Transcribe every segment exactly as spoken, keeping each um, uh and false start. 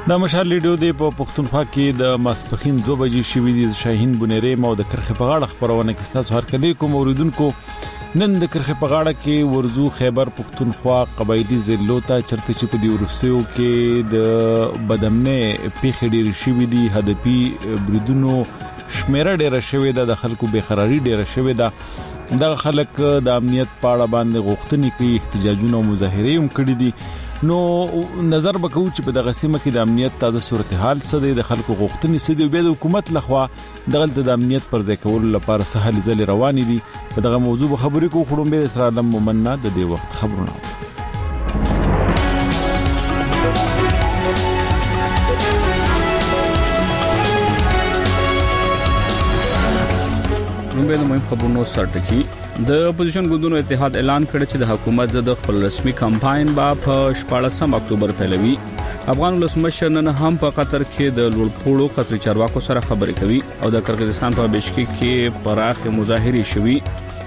د مشال لیډیو دی په پښتونخوا کې د ماسپخین دوه بجې شوې دي. شاهین بنيري مو د کرخه په غاړه خبرونه کې تاسو هر کله کوم اوریدونکو نن د کرخه په غاړه کې ورزو خیبر پښتونخوا قبایلی ضلعو ته چرته چې په دی ورستیو کې د بدمنه پیښې ډېر شوې دي. هدفي بریدونو شمیره ډېر شوې ده، د خلکو بېقراری ډېر شوې ده. دا خلک د امنیت په اړه باندې غوښتنې کوي، احتجاجونه او مظاهرې هم کړې دي. نو نظر وکړو چې په دغه سیمه کې د امنیت تازه صورتحال څه دی، د خلکو غوښتنې څه دي، او د حکومت لخوا دغه د امنیت پر ځای کولو لپاره سهل ځلې روانې دي. په دغه موضوع به خبرې کوو. خړم به سره عالم مومنه د دې وخت خبرونه نومبه د مهم خبرونو سرټکی. د اپوزیشن ګوندونو اتحاد اعلان کړ چې د حکومت ضد خپل رسمي کمپاین با په شپاړسم اکتوبر پیلوي. افغان ولسمشر نن هم په قطر کې د لوړپوړو قطري چارواکو سره خبرې کوي او د قرغیزستان په بشکیک کې پراخ مظاهرې شوي.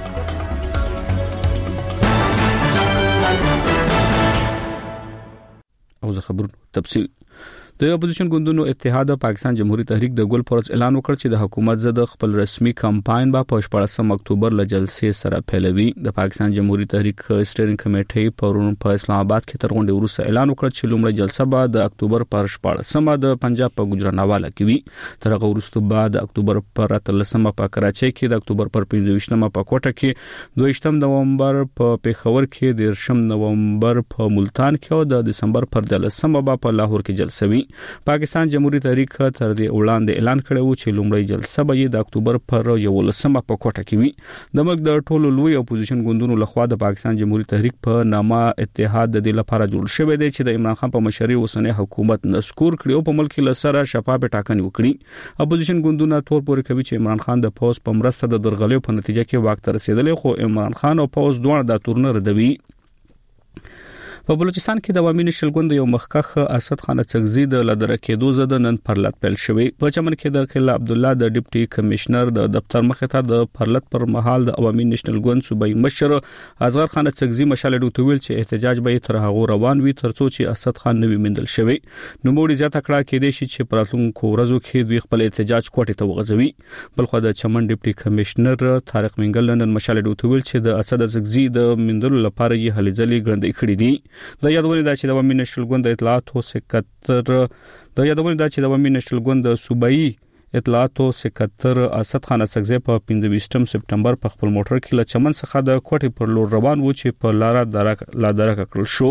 او زه خبرو تفصیل. د اپوزیشن ګوندونو اتحاد پاکستان جمهوریت تحریک د ګل پرز اعلان وکړ چې د حکومت ضد خپل رسمي کمپاین با په شپاړسم اکتوبر له جلسې سره پیلوي. د پاکستان جمهوریت تحریک سټیرینګ کمیټې پرون په اسلام آباد کې تر غونډې وروسته اعلان وکړ چې لومړی جلسه به د اکتوبر پر شپاړسمه د پنجاب په ګجرانواله کې وي. تر هغه وروسته بعد د اکتوبر پر اتلسمه په کراچۍ کې، د اکتوبر پر پنځه ویشتمه په کوټه کې، دویشتم نومبر په پیښور کې، دیرشم نومبر په ملتان کې او د دسمبر پر دلسمه په لاهور کې جلسه وي. پاکستان جمهوریت تحریک تر دې وړاندې اعلان کړی و چې لومړی جلسه به د اکتوبر پر یولسمه په کوټه کې وي. د ملک د ټولو لوی اپوزیشن ګوندونو لخوا د پاکستان جمهوریت تحریک په نامه اتحاد د دې لپاره جوړ شوی دی چې د عمران خان په مشرۍ اوسنۍ حکومت نسکور کړي او په ملک کې لسره شفاف ټاکنې وکړي. اپوزیشن ګوندونه تور پورې کوي چې عمران خان د پوز په مرسته د درغلیو په نتیجه کې واک ته رسیدلی، خو عمران خان او پوز دوه د تورن ردوي. په بلوچستان کې د عوامي نشل ګوند یو مخکخ اسد خان څګزي د لدر کېدو زده نن پرلط پیل شوی. په چمن کې د خلا عبد الله د ډیپټي کمشنر د دفتر مخې ته د پرلط پر مهال د عوامي نشل ګوند صوبایي مشر اصغر خان څګزي مشال ډوتویل چې احتجاج به تر هغه روان وي ترڅو چې اسد خان نوی مندل شوی. نو موړي زیاته کړه کې دي چې پراتونکو ورځو کې دوی خپل احتجاج کوټه ته وغځوي. بلخو د چمن ډیپټي کمشنر طارق منګل نن مشال ډوتویل چې د اسد څګزي د مندل لپاره یې هلې ځلې ګړندې کړې دي. د یادونه دا چې د عوامي نشل ګوند اطلاعاتو سکتر د یادونه دا چې د عوامي نشل ګوند صوبایي اطلاعاتو سکتر اسد خان څګزي په پنځه ویشتم سپټمبر په خپل موټر کې له چمن څخه د کوټې پر لور روان و چې په لار درک لا درک کړل شو.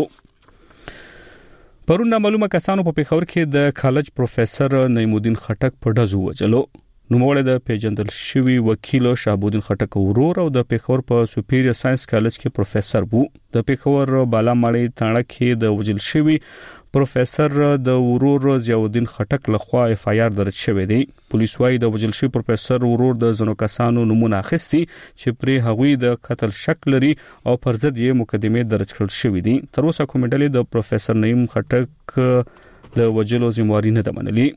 پرون معلومه کسانو په پیښور کې د کالج پروفیسور نعیم الدین خټک په ډزو وجلو. نوموړی د پیژندل شوی وکیل شهابالدین خټک ورور او د پیښور په سوپیریر ساينس کالج کې پروفیسور وو. د پیښور بالا ماړی تاڼه کې د وجل شوی پروفیسور د ورور ضیاءالدین خټک لخوا اف آی آر درج شوی دی. پولیس وايي د وجل شوی پروفیسور ورور د زنو کسانو نمونه اخیستي چې پرې هغوی د قتل شک لري او پر ضد یې مقدمه درج کړل شوې دي. تر اوسه کومې ډلې د پروفیسور نعیم خټک د وجلو ذمہواری نه ده منلې.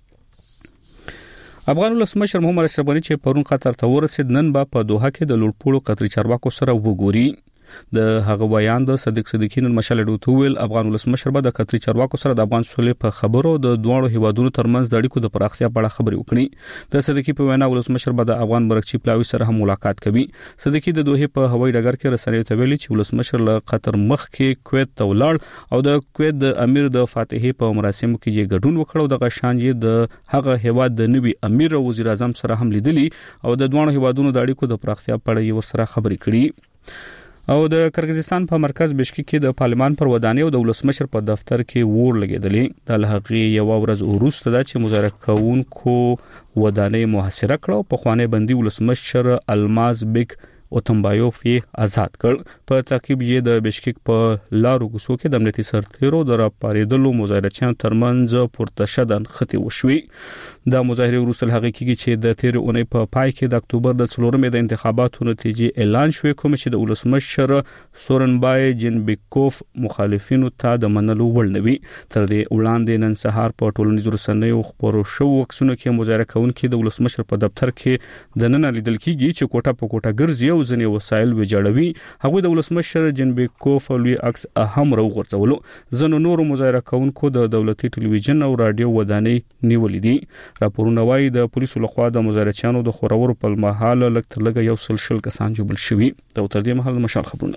افغان ولسمشر محمد اشرف غني چې پرون قطر ته ورسید نن با په دوحه کې د لوړپوړو قطري چارواکو سره وګوري. د هغه بیان د صدیق صدیقین مشال ډوتویل افغان ولسمشر به د قطري چارواکو سره د افغان سولې په خبرو د دوه هیوادونو ترمنځ د اړیکو د پراختیا په اړه خبرې وکړي. د صدیقي په وینا ولسمشر به د افغان مرکزی پلاوي سره هم ملاقات کوي. صدیقي د دوحه په هوایي ډګر کې رسنیو ته ویلي چې ولسمشر له قطر مخ کې کویت ته ولاړ او د کویت د امیر د فاتحې په مراسمو کې یې ګډون وکړ او د غشان یې د هغه هیواد د نوي امیر او وزیر اعظم سره هم لیدلی او د دوه هیوادونو د اړیکو د پراختیا په اړه یې ورسره خبرې کړي. او د قرغیزستان په مرکز بشکیک کې د پارلمان پر ودانۍ او د ولسمشر په دفتر کې ور لګیدلې. د لهغې یو ورځ وروسته دا چې مظاهره کوونکو ودانۍ محاصره کړه او په خوانې بندي ولسمشر الماز بیگ اوتمبایوف یې آزاد کړ. په تعقیب یې د بشکیک په لارو کوڅو کې د امنیتي سرتیرو د راپاریدلو مظاهرچیانو ترمنځ پورته شدن ختی وشوي. د مظاهره وروسته هغه کېږي چې د تیر اونۍ په پای کې د اکتوبر د څلورمې د انتخاباتو نتیجې اعلان شوې کوم چې د ولسمشر سورنبای جنبیکوف مخالفینو ته د منلو وړ نه وي. تر دې وړاندې نن سهار په ټولنیزو رسنیو خبرو شو وکسونو کې مظاهره کوونکي د ولسمشر په دفتر کې د نن لیدل کېږي چې کوټه په کوټه ګرځي او ځینې وسایل ویجاړوي. هغه د ولسمشر جنبیکوف لوی عکس هم راوغورځولو. ځینو نورو مظاهره کوونکو د دولتي ټلویزیون او رادیو ودانۍ نیولې دي. راپورونه وايي د پولیسو لخوا د مظاهرچیانو د خورورو په مهال لږ تر لږه یو سل شل کسان جوړ شوي. د تر دې مهال مشال خبرونه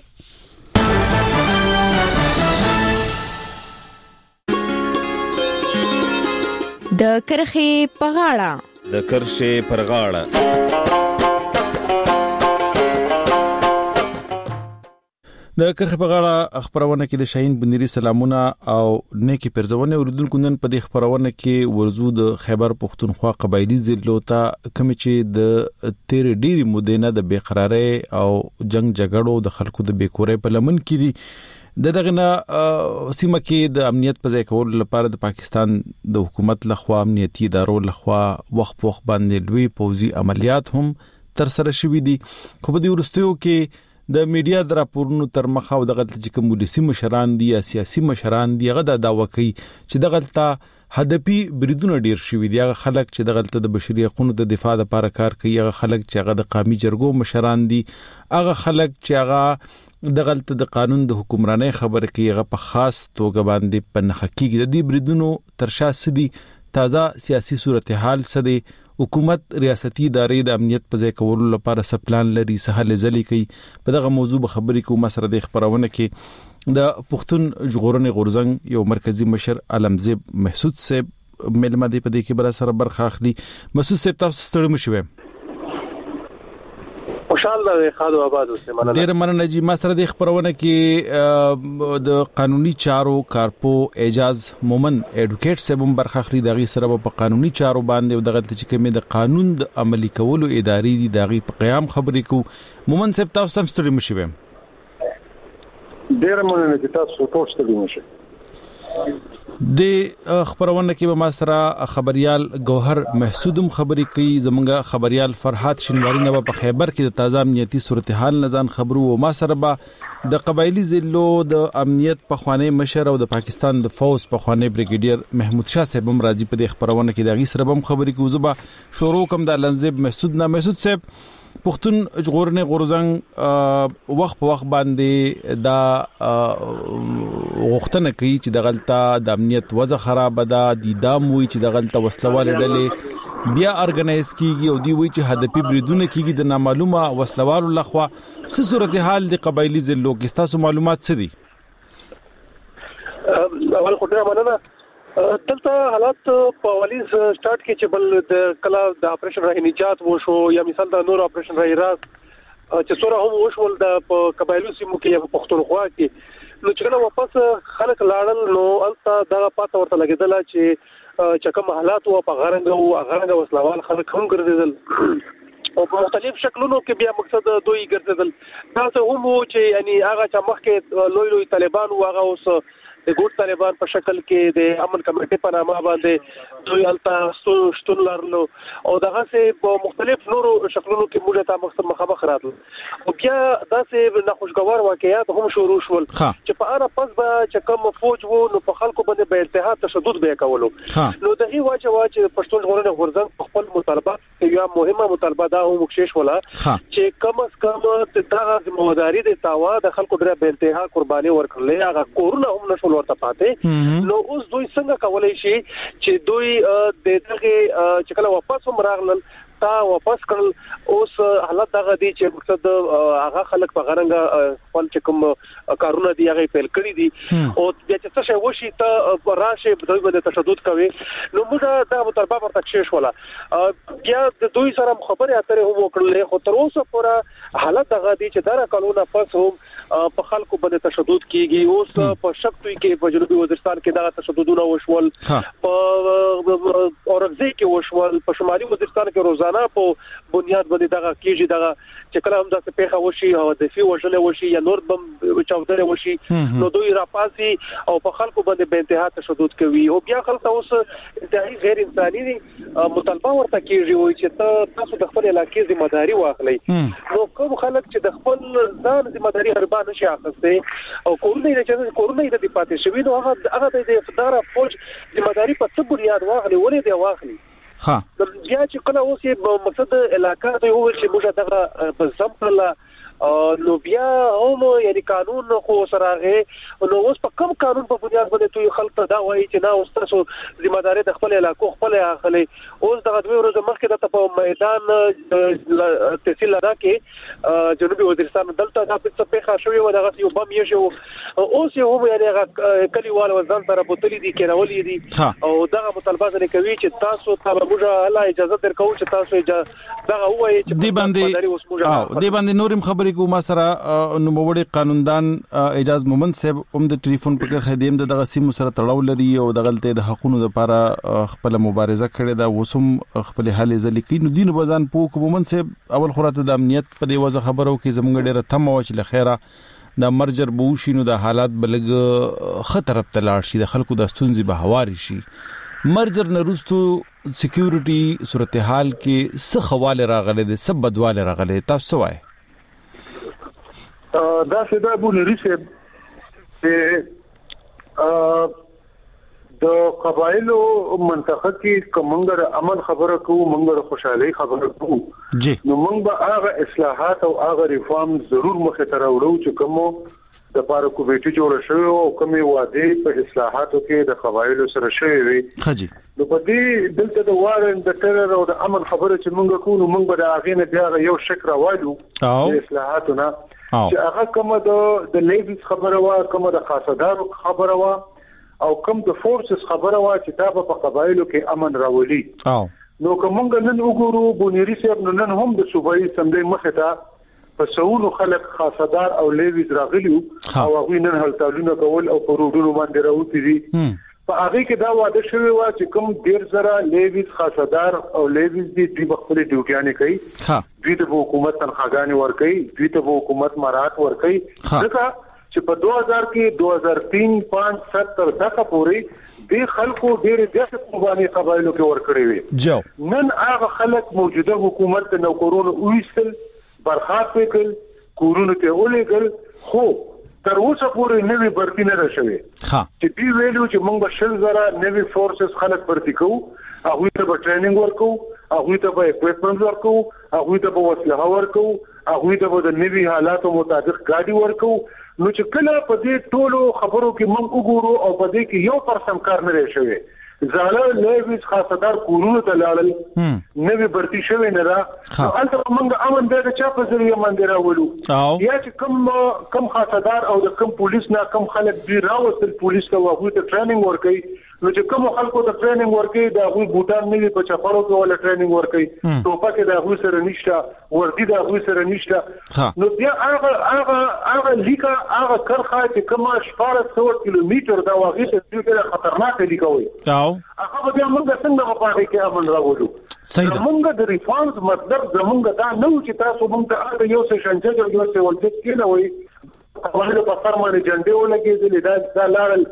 د کرخې په غاړه د کرښې پر غاړه د کرخې په غاړه خبرونه کې د شاهین بنيري سلامونه او نیکی پرځونه اوریدونکو نن په دې خبرونه کې ورزو د خیبر پختونخوا قبایلی ضلعو ته کوم چې د تیر ډيري مودې نه د بیقراری او جنگ جګړو د خلکو د بیکورۍ په لمن کې دي. د دغه نه سیمه کې د امنیت په ځای کول لپاره د پاکستان د حکومت لخوا امنیتي ادارو لخوا وخت وخت باندې لوی پوځي عملیات هم تر سره شوي دي. خو په دې ورستیو کې د میډیا د راپورونو تر مخه او دغه چې کوم ولسی مشران دي یا سیاسي مشران دي هغه د دعوا کوي چې دغه ته هدفي بریدونه ډیر شوي دي. هغه خلک چې دغه ته د بشري حقوقو د دفاع لپاره کار کوي، هغه خلک چې هغه د قومي جرګو مشران دي، هغه خلک چې هغه دغه ته د قانون د حکمرانۍ خبره کوي، هغه په خاص توګه باندې په نخ کې د دې بریدونو ترشا سدي تازه سیاسي صورتحال سدي. حکومت ریاستي ادارې د امنیت په ځای کولو لپاره سپلان لري، سهل ځلې کوي. په دغه موضوع به خبرې کوو. مسره د خبرونه کې د پښتون ژغورنې غورځنګ یو مرکزی مشر علمزیب محسود صاحب ملما دی په دې کې بل سره برخه اخلي. محسود صاحب تاسو ستړي مشوي؟ خوشاله خادو آباد اوسه مننه. ډیر مننه جی. مسره د خبرونه کې د قانوني چارو کارپو اعجاز مومن اډوکیټ صاحب برخه اخلي. دغه سره په قانوني چارو باندې دغه چې کومه د قانون د عملي کولو ادارې دي دغه په قیام خبرې کو. مومن صاحب تاسو هم ستړي مشوي؟ ډیر مننه چې تاسو ټول ستړي مشوي. د خبرونه کې به ما سره خبريال گوهر محسودم خبري کوي. زمونږ خبريال فرحات شینواری نه په خیبر کې د تازه امنیتي صورتحال نزان خبرو او ما سره به د قبایلی ضلعو د امنیت په خوانی مشر او د پاکستان د فوز په خوانی بریګیډیر محمود شاه صاحب هم راځي په دې خبرونه کې دغه سره هم خبري کوي. زبا شروع کوم د لنزب محسود نه. محسود صاحب پښتون ژغورنې غورځنګ وخت په وخت باندې دا غوښتنه کوي چې د غلطه د امنیت وضع خراب ده، د دام وی چې د غلطه وسلواله ډلې بیا ارګنایز کیږي او دی وی چې هدفي بریدونه کیږي د نامعلومه وسلوالو لخوا. څه صورتحال د قبایلی ضلعو کې تاسو معلومات څه دي؟ اول خو ډیر مننه. دلته حالات په اولی سٹارټ کې چې بل د کلا د اپریشن راهي نجات وشو یا مثال د نور اپریشن راهي راز چې سره هم وشول د قبایلو سیمو کې په پښتونخوا کې، نو چې نو واپس خلک لاړل نو الته دغه پاته ورته لګیدل چې چې کوم حالات او په غرنګ او غرنګ وسلوال خلک هم ګرځیدل او په مختلف شکلونو کې بیا مقصد دوی ګرځیدل. دا څه هم چې یعنی هغه چې مخکې لوی لوی طالبان او هغه اوس د ګوت طالبان په شکل کې د امن کمیټې په نامه باندې دوی الته شتون لرلو او دغه سه په مختلف نورو شکلونو کې موږ ته مقصد مخامخ راتل او بیا داسې ناخوشګوار واقعیات هم شروع شول چې په اړه پس به چې کوم فوج وو نو په خلکو باندې به التهاب تشدد به کولو. نو دغه واجه واجه پښتون ژغورنې غورځنګ خپل مطالبات یو مهمه مطالبه دا هم مخشش ولا چې کم از کم دغه ذمہواری د تاوا د خلکو ډېر به التهاب قرباني ورکړل هغه کورونه هم نشول ورته پاتې. نو اوس دوی څنګه کولای شي چې دوی د دغه چې کله واپس هم راغلل تا واپس کړل اوس حالت دغه دي چې مقصد هغه خلک په غرنګ خپل چې کوم کارونه دی هغه فعال کړی دي او بیا چې څه شی وشي ته راشه دوی باندې تشدد کوي. نو موږ دا مطالبه ورته شیش ولا بیا د دوی سره خبرې اترې هم وکړلې خو تر اوسه پورې حالت دغه دي چې دا کلونه پس هم په خلکو باندې تشدد کیږي. اوس په شپږ کې په جنوبي وزیرستان کې دا تشددونه وشول، په اورغزي کې وشول، په شمالي وزیرستان کې روزا روزانه په بنیاد باندې دغه کیږي دغه چې کله هم د پیښه وشي او د فی وژل وشي یا نور بم چاودنه وشي نو دوی راپاسي او په خلکو باندې به انتها تشدد کوي او بیا خلک اوس انتهایی غیر انساني مطالبه ورته کیږي وي چې تاسو د خپل علاقې ذمہ داری واخلئ نو کوم خلک چې د خپل ځان ذمہ داری هربا نشي اخیسته او کورونه چې کورونه د پاتې شوی نو هغه هغه د افدار فوج ذمہ داری په څه بنیاد واخلي ولې دی واخلي ها بیا چې کله اوس یې مقصد علاقې ته یو چې موږ دغه په سمپل نو بیا هم یعنی قانون خو سره نو اوس په کوم قانون په بنیاد باندې توي خلک ته دا وایي چې نه اوس تاسو ذمہ داری د خپل علاقو خپل اخلي اوس دغه دوه ورځې مخکې د په میدان تحصیل لدا کې جنوبي وزیرستان دلته د په پیښه شوې و دغه یو بم یې شو اوس یې هم یعنی هغه کلیوال وزن سره بوتلې دي کېراولې دي او دغه مطالبه نه کوي چې تاسو ته موږ الله اجازه درکو چې تاسو دغه وایي چې دی باندې او دی باندې نورم خبرې کو ما سره نو وړي قانوندان اجازه مومن صاحب هم د ټلیفون په کړه خدیم دغه سیمو سره تړاو لري او دغلته د حقوقو لپاره خپل مبارزه کړې ده وسم خپل حل ځلکی نو دین بزان پوک مومن صاحب اول خراته د امنیت په دی وځه خبرو کې زمونږ ډیره تم او چې لخيره د مرجر بوشي نو د حالات بلګ خطر په لاړ شي د خلکو د ستونزې به هواري شي مرجر نرستو سکیورټي صورتحال کې څه خواله راغله د سب بدواله راغله تاسو وای دا څه د بولري څه ا د قبایلو منطقه کې کومنګر عمل خبره کوو منګر خوشحالي خبره کوو جی نو موږ به هغه اصلاحات او هغه ریفارم ضرور مخه ته راوړو چې کومو د پاره کومیټي جوړ شوی او کومي وعده په اصلاحاتو کې د قبایلو سره شوی وي خجی نو په دې دلته د وارن د ټرر او د امن خبره چې موږ کوو موږ به د اغه نه بیا یو شک راوړو د اصلاحاتو نه چې هغه کومه د د لیویز خبره وا کومه د خاصدارو خبره وا او کوم د فورسز خبره وا چې دا په قبایلو کې امن راولي نو کومګ نن وګورو بونيري صاحب نن هم د صوبایي سمدې مخه ته په سونو خلک خاصدار او لیویز راغلیو او هغه نن هلتالونه کول او پروډونو باندې راوتی دي په هغه کې دا واده شوی و چې کوم ډیر زره لیویز خاصدار او لیویز دي د خپل ډیوټیانه کوي دوی ته حکومت تنخواګانی ور کوي دوی ته حکومت مراد ور کوي ځکه چې په دوه هزار کې دوه هزار تین پانچ سات تر دغه پورې د خلکو ډیر د قرباني قبایلو کې ور کړی وي نن هغه خلک موجوده حکومت د نوکرونو وېستل برخات وکړ کورونو ته ولېګل خو تر اوسه پورې نوې برتی نه راشوي چې دی ویلو چې موږ به شل زره نوې فورسز خلک برتی کوو هغه ته به ټریننګ ورکو هغه ته به اکوپمنټ ورکو هغه ته به وسله ورکو هغه ته به د نوې حالاتو مطابق ګاډي ورکو نو چې کله په دې ټولو خبرو کې موږ وګورو او په دې کې یو پرسم کار نه راشي زاله لیویز خاصدار کورونو ته لاړل نوې برتی شوی نه را نو انت موږ امن به چا په ذریعہ باندې راولو یا چې کم کم خاصدار او د کم پولیس نه کم خلک دی راوستل پولیس ته واغوي ته ټریننګ ورکړي نو چې کوم خلکو ته ټریننګ ورکړي دا غوي بوتان نه په چپړو کې ولا ټریننګ ورکړي ټوپک دا غوي سره نشته وردی دا غوي سره نشته نو بیا هغه هغه هغه لیکه هغه کرخه چې کومه شپږ سوه کیلومتر دا واغې ته ډېر خطرناک لیکوي او هغه بیا موږ څنګه په پاره کې امن راوړو صحیح موږ د ریفارمز مطلب زمونږ دا نو چې تاسو موږ ته یو څه شانچه یو څه ولټ کینه وي په په فرمانه جنډه ولګېدل دا دا لارل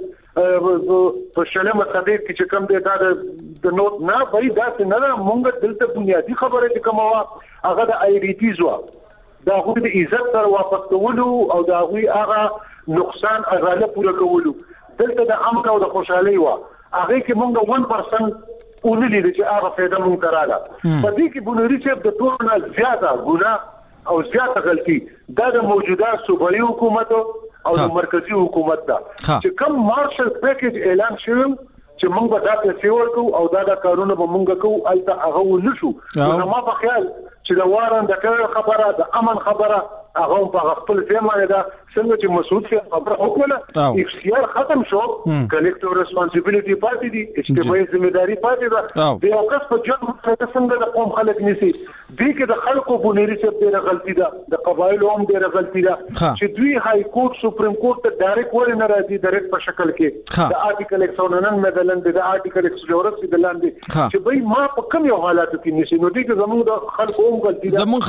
په شلمه صدیق کې چې کوم دی دا د نوٹ نه وای دا څنګه نه مونږ دلته بنیادی خبره چې کومه هغه د آی ډی ټیز وا دا خو د عزت سره واپس کولو او دا غوي هغه نقصان اغاله پوره کولو دلته د امن او د خوشحالي وا هغه کې مونږ one percent اونلي چې هغه فایده مونږ تراله په دې کې بونوري چې د ټول نه زیاته ګناه او زیاته غلطي دا د موجوده صوبایي حکومت او د مرکزی حکومت دا چې کوم مارشل پیکیج اعلان شوی چې موږ به دا پیسې ورکو او دا د کارونه به موږ کوو الته هغه ونشو نو ما په خیال چې د وارن د کار خبره د امن خبره هغه په خپل ځای باندې دا څنګه چې مسعود سے خبره وکړه اختیار ختم شو کلیکټیو ریسپانسیبিলিټي پاتې دي اجتماعي ځمېداري پاتې ده د یو کس په جرم سره څنګه د قوم خلک نيسي دي کې د خلکو بنيري څه ډېر غلطي ده د قبایلو هم ډېر غلطي ده چې دوی های کورټ سپریم کورټ ته ډایرکټ ور نه راځي ډایرکټ په شکل کې د آرټیکل ایک سو نهه مدلن د آرټیکل ایک سو چورلس د لاندې چې به ما په کوم یو حالاتو کې نيسي نو دي کې زموږ د خلکو هم غلطي ده زموږ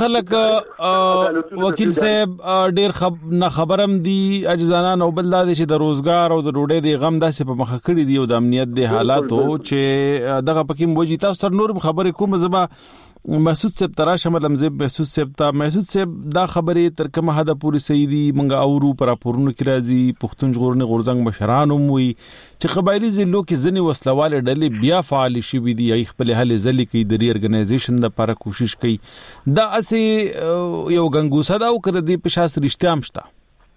خلک وکیل صاحب ډېر خب نه خبرم دي اجزانا نو بل د چې د روزګار او د روډۍ د غم داسې په مخه کړی دی او د امنیت د حالاتو چې دغه پکې موجي تاسو سره نور خبرې کوم زما محسود صاحب ترا شمل لمزه محسود صاحب تا محسود صاحب دا خبرې تر کومه حد پوری صحیح دي منګه اورو پر پورونو کې راځي پښتون ژغورنې غورځنګ مشران هم وي چې قبایلی ضلعو کې ځنې وسلواله ډلې بیا فعال شي وي دي خپل حل ځلې کوي د ری ارګنایزیشن لپاره کوشش کوي دا اسه یو غنګوسه دا او کړ دې په شاس رښتیا مشته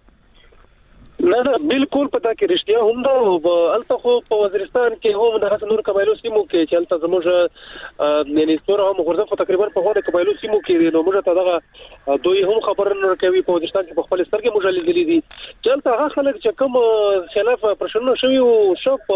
نه نه بالکل پتا کې رښتیا هم دا الته خو په وزیرستان کې هم د حسن نور قبایلو سیمو کې چې الته زموږ یعنی ستوره هم غورځف تقریبا په هغه قبایلو سیمو کې نو موږ ته دغه دوی هم خبر نه کوي په وزیرستان کې په خپل سترګې موږ لیدلې دي چې الته هغه خلک چې کوم خلاف پرشنو شوی او شپ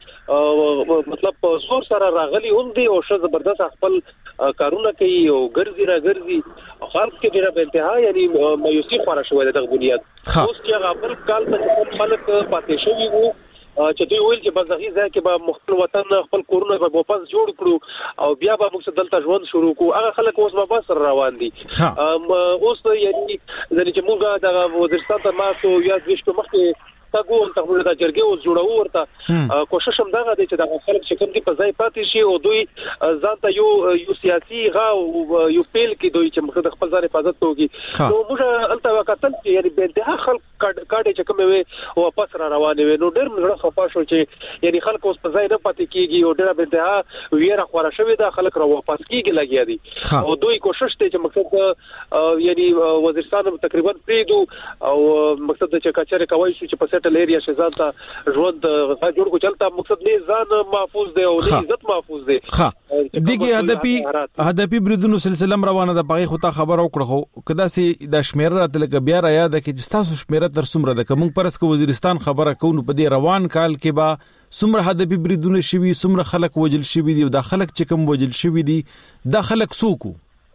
مطلب زور سره راغلي هم دي او ش زبردست خپل کارونه کوي او ګرځي را ګرځي خلک کې ډیره په انتها یعنی مایوسی خورا شوی دغه بنیاد اوس چې هغه کال ته خلک پاتې شوی وو چې دوی ویل چې بزغي ځای کې به مخکل وطن خپل کورونه په واپس جوړ کړو او بیا به موږ دلته ژوند شروع کوو هغه خلک اوس به بس روان دي اوس یعنی ځکه چې موږ د وزیرستان ته ماسو یا د وشو مخکې تاسو ته د جرګې او جوړو ورته کوشش هم دا دی چې د خلک چې کوم دي په ځای پاتې شي او دوی ځان ته یو یو سیاسي غا یو پیل کې دوی چې موږ د خپل ځان حفاظت کوي نو موږ الته وکتل چې یعنی به د خلک کاډه چې کوم وي واپس را روانې وي نو ډېر موږ خپه شو چې یعنی خلک اوس په ځای نه پاتې کیږي او ډېر به د ویره خورا شوی دا خلک را واپس کیږي لګیا دي او دوی کوشش کوي چې مقصد یعنی وزیرستان تقریبا پریدو او مقصد چې کچره کوي چې په سټل ایریا شزان ته ژوند جوړ کو چلتا مقصد نه ځان محفوظ دی او نه عزت محفوظ دی ها دغه هدفي هدفي بریدونو سلسله روانه ده پغې خو ته خبر او کړو کدا سي د شمیر راتل ک بیا را یاد کې چې تاسو شمیر تر څومره ده کوم پرس کو وزیرستان خبره کوو په دې روان کال کې با څومره هدفي بریدونه شوي څومره خلک وجل شوي دي او د خلک چې کوم وجل شوي دي د خلک سوکو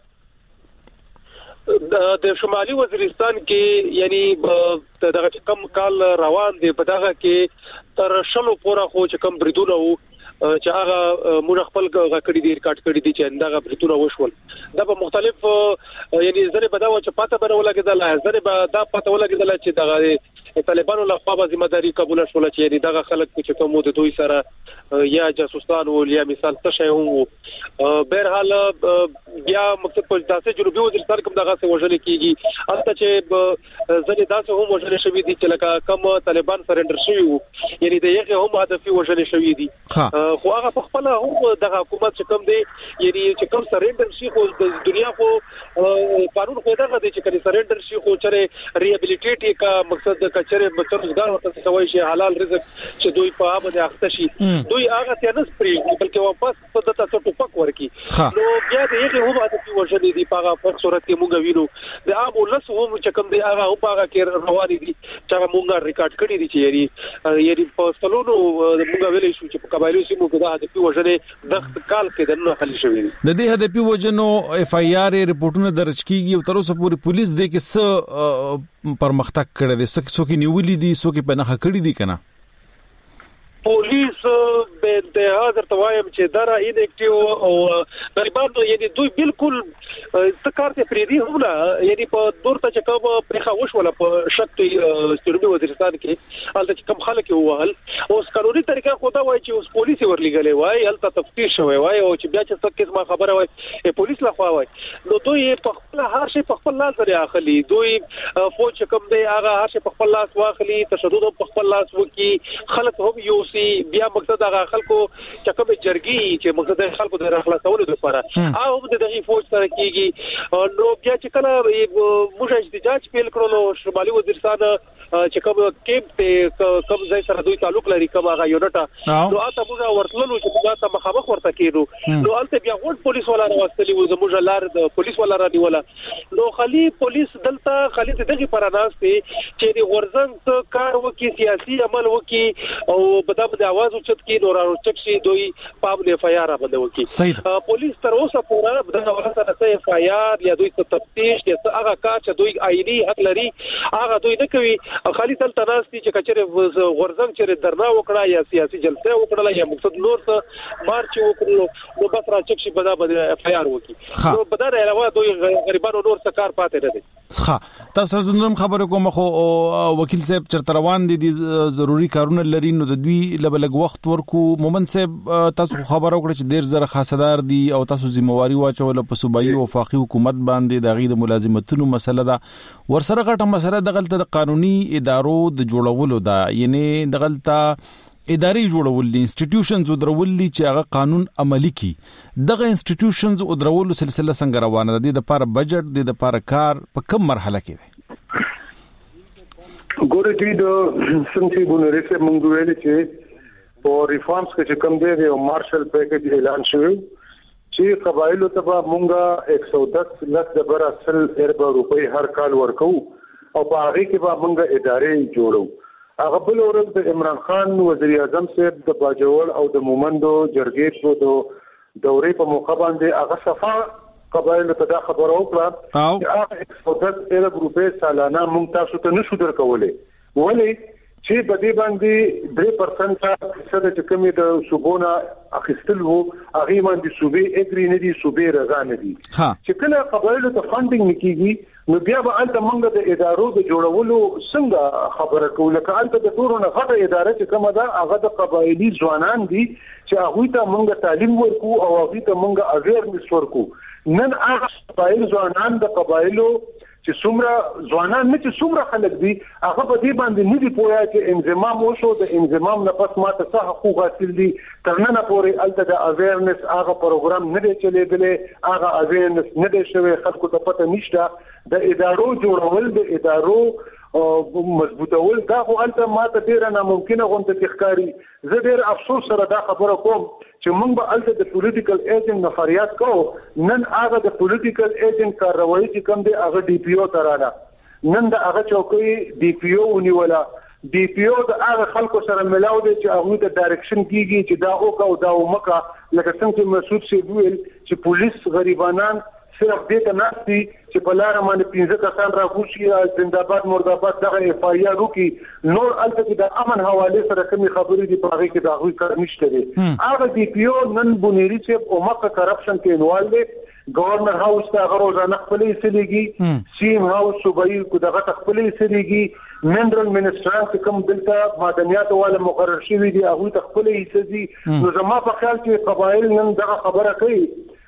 د شمالي وزیرستان کې یعنی دغه کم کال روان دی په دغه کې تر شلو پورا خو چې کم بریدونه وو چې هغه موږ خپل غکړې دي ریکارډ کړې دي چې اندغه بریدونه وشول دا په مختلف یعنی زره بداو چې پاته بنول کېدل زره به دا پاته ولګېدل چې دغه طالبانو له خوا به ذمہ داری قبول شول چې یعنی دغه خلک چې کوم د دوی سره یا جاسوسان او یا مثال تشه هم بهر حال بیا مقصد په داسې جنوبي وزیرستان کوم دغه څه وژل کیږي البته چې زنه داسې هم وژل شوی دي چې لکه کم طالبان سرندر شوی وو یعنی د یغه هم هدفي وژل شوی دي خو هغه په خپل هم د حکومت چې کوم دی یعنی چې کوم سرندر شي خو د دنیا خو قانون خو دغه دی چې کله سرندر شي خو چره ریهابیلیټیټ کا مقصد کچره بچرزګار ورته کوي شي حلال رزق چې دوی په هغه باندې اخته شي دوی هغه ته نه سپری بلکې واپس په دته څه ټوپک ورکی نو بیا د یغه هم هدفي وژل دي په هغه په صورت کې موږ وینو د عام ولس هم چې کوم دی هغه هم هغه کې روان دي چې موږ ریکارډ کړی دي چې یعنی یعنی په سلونو موږ ویلې شو چې په قبایلو سیمو کې دا هدفي وژنې د خپل کې د نه حل شوی دي د دې هدفي وژنو اف آی آر رپورټونه درج کیږي او تر اوسه پورې پولیس د کې څه پرمختګ کړی دی څه څه کې نیولې دي څه کې پناه کړی دي کنه پولیس به انتها درته وایم چې دا را انیکټیو او طالبان یعنی دوی بالکل استکار ته پریدي هم نه یعنی په دورته چې کوم پرخه وشوله په شت جنوبي وزیرستان کې البته چې کوم خلک وهل اوس قانوني طریقه خو دا وایي چې اوس پولیس ورلګلې وای البته تفتیش شوی وای او چې بیا چې څه کیسه خبره وای پولیس لا خو وای نو دوی په خپل هر شي په خپل لاس لري اخلي دوی فوج کوم دی هغه هر شي په خپل لاس واخلي تشدد په خپل لاس وکي خلک هم یو بیا مقصد هغه خلکو چې کوم جرګي چې مقصد خلکو د خلاصولو د لپاره او د دغه فوج سره کیږي نو بیا چې کله موږ احتجاج پیل کړو شمالي وزیرستان چې کوم کیمپ ته کوم ځای سره دوی تعلق لري کوم هغه یونټه نو اته موږ ورتللو چې موږ ته مخامخ ورته کېدو نو البته بیا غوډ پولیس ولا راوستلی و زموږ لار د پولیس ولا را نیولا نو خالي پولیس دلته خالي دغه پراناستي چې د ورزنګ کار وکي سیاسي عمل وکي او بدام د आवाज اوچت کی نور اوچت شي دوی پابل اف آی آر باندې وکي پولیس تر اوسه پورې د ولته د اف آی آر یا دوی تفتیش یا هغه کار چې دوی آئینی حق لري هغه دوی نه کوي خالي دلته ناستي چې کچره ورزنګ چې درنا وکړه یا سیاسي جلسه وکړه یا مقصد نور ته مارچ وکړو نو بس را چک شي بدا باندې اف آی آر وکي نو بدر علاوه دوی غریبانو نور څه کار پاتې نه دي ښه تاسو زموږ خبرو کوم خو وکیل صاحب چرته روان دي ضروری کارونه لري نو د دوی لبلګ وخت ورکو مومن صاحب تاسو خبرو کړ چې ډیر زره خاصدار دي او تاسو ذمہواری واچول په صوبایي او وفاقي حکومت باندې د غیر ملازمتونو مسله ده ورسره غټه مسله د غلطه د قانوني ادارو د جوړولو ده یعنی د غلطه اداري جوړول دي انسټیټیوشنز او درول دي چې هغه قانون عملی کی دغه انسټیټیوشنز او درولو سلسله څنګه روانه ده د لپاره بجټ د لپاره کار په کوم مرحله کې ده ګورې دوی د څنګه بونري څخه موږ ویل چې په ریفارمز کې کوم دی او مارشل پیکیج اعلان شوی چې قبایلو ته مونږه یک سو دس لک د بر اصل اربع روپۍ هر کال ورکو او په هغه کې به مونږه ادارې جوړو هغه بل ورځ د عمران خان وزیر اعظم صاحب د باجوړ او د مومندو جرګې په دو دورې په موخه باندې هغه صفه قبایل ته دا خبر وکړه چې هغه یک سو دس اربع روپۍ سالانه مونږ تاسو ته نشو درکولې ولی چې په دې باندې درې پرسنټ څه د کمی د صوبونه اخیستل وو هغه باندې صوبې اګری نه دي صوبې رضا نه دي چې کله قبایلو ته فاندینګ نکېږي نو بیا به انت منګه د ادارو د جوړولو څنګه خبره کوله که انت د ټولو نه غټه اداره چې کومه ده هغه د قبایلی ځوانان دي چې هغه ته منګه تعلیم ورکو او هغه ته منګه اویرنس ورکو نن هغه قبایل ځوانان د قبایلو چې څومره ځوانان نه چې څومره خلک دي هغه په دې باندې نه دي پوهه چې انضمام وشو د انضمام نه پس ماته څه حقوق حاصل دي تر نن پورې الته د اویرنس هغه پروګرام نه دی چلېدلی هغه اویرنس نه دی شوی خلکو ته پته نشته د ادارو جوړول د ادارو مضبوطول دا خو الته ماته ډیره ناممکنه غونډه تخکاری زه ډیر افسوس سره دا خبره کوم چې موږ به الته د پولیټیکل ایجنټ نه فریاد کوو نن هغه د پولیټیکل ایجنټ کاروایی چې کوم دی هغه ډي پی او تراله نن د هغه چوکۍ ډي پی او ونیوله ډي پی او د هغه خلکو سره ملاو دي چې هغه د ډایرکشن کیږي چې دا او کا او دا ومکه لکه څنګه مسعود سی ویل چې پولیس غریبانان صرف دې ته ناشتي چې په لار باندې پنځه کسان راغوشي زنده‌باد مرده‌باد دغه اف آی آر وکي نور الته چې د امن حواله سره کومي خبرې دي په هغه کې دا غوي کار نشته دي هغه ډي پی او نن بونيري چې او مکه کرپشن کې انوال دي گورنر هاوس ته غوړو نه خپلې سړيږي سیم هاوس صوبایي کو دغه خپلې سړيږي منرال منسټر چې کوم دلته معدنیات والا مقرر شوی دي هغه ته خپلې سړي نو زما په خیال کې قبایل نن دغه خبره کوي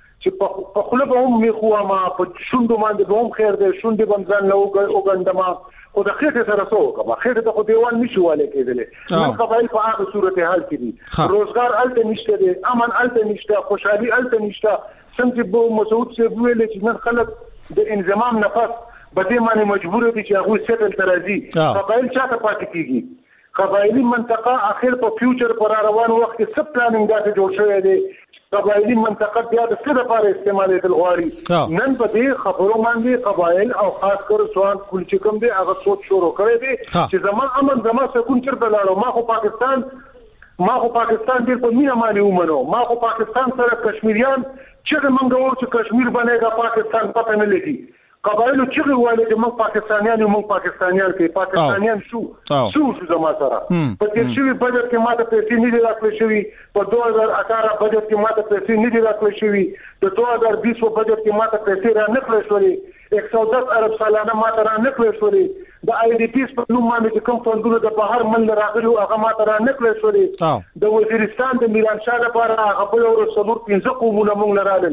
چې په خپل به هم میخو ما په شوندو باندې به هم خیر دی شوندې به ځان له وګندما خو د خېټه سره څو کما خېټه ته خو دیوال نشو والے کېدل نو قبایل په هغه صورتحال کې دي روزګار الته نشته دی امن الته نشته خوشحالي الته نشته څنګه به مسعود سی ویل چې نن خلک د انضمام نفس بده معنی مجبور دي چې هغه سیټل ترازی قبایل چاته پاتې کیږي قبایلی منطقه اخر په فیوچر پر روان وخت کې سب پلانینګ دا جوړ شوی دی قبایلی منطقه بیا د څه لپاره استعمالېدل غواړي نن په دې خبرو باندې قبایل او خاص کر ځوان کول چې کوم دی هغه سوچ شروع کړی دی چې زمون امن زمون سکون چیرته لاړو ما خو پاکستان ما خو پاکستان ډیر په مینا باندې ومنو ما خو پاکستان سره کشمیریان چې موږ وو چې کشمیر باندې پاکستان پته نه لګي قبایلو چې وایي چې موږ پاکستانیان یو موږ پاکستانیان کې پاکستانیان شو شو شو زما سره په دې شوی بجټ کې ماته پیسې نه دي راکړې شوی په دوه هزار اٹھارہ بجټ کې ماته پیسې نه دي راکړې شوی په دوه هزار بیس په بجټ کې ماته پیسې را نه کړې شوې یک سو دس ارب سالانه ماته را نه کړې شوې د آی ډی پیس په نوم باندې کوم فندونه د بهر مل راغلي هغه ماته را نه کړې شوې د وزیرستان د میران شاه لپاره هغه په اورو څلور پنځه قومونه مونږ لرالل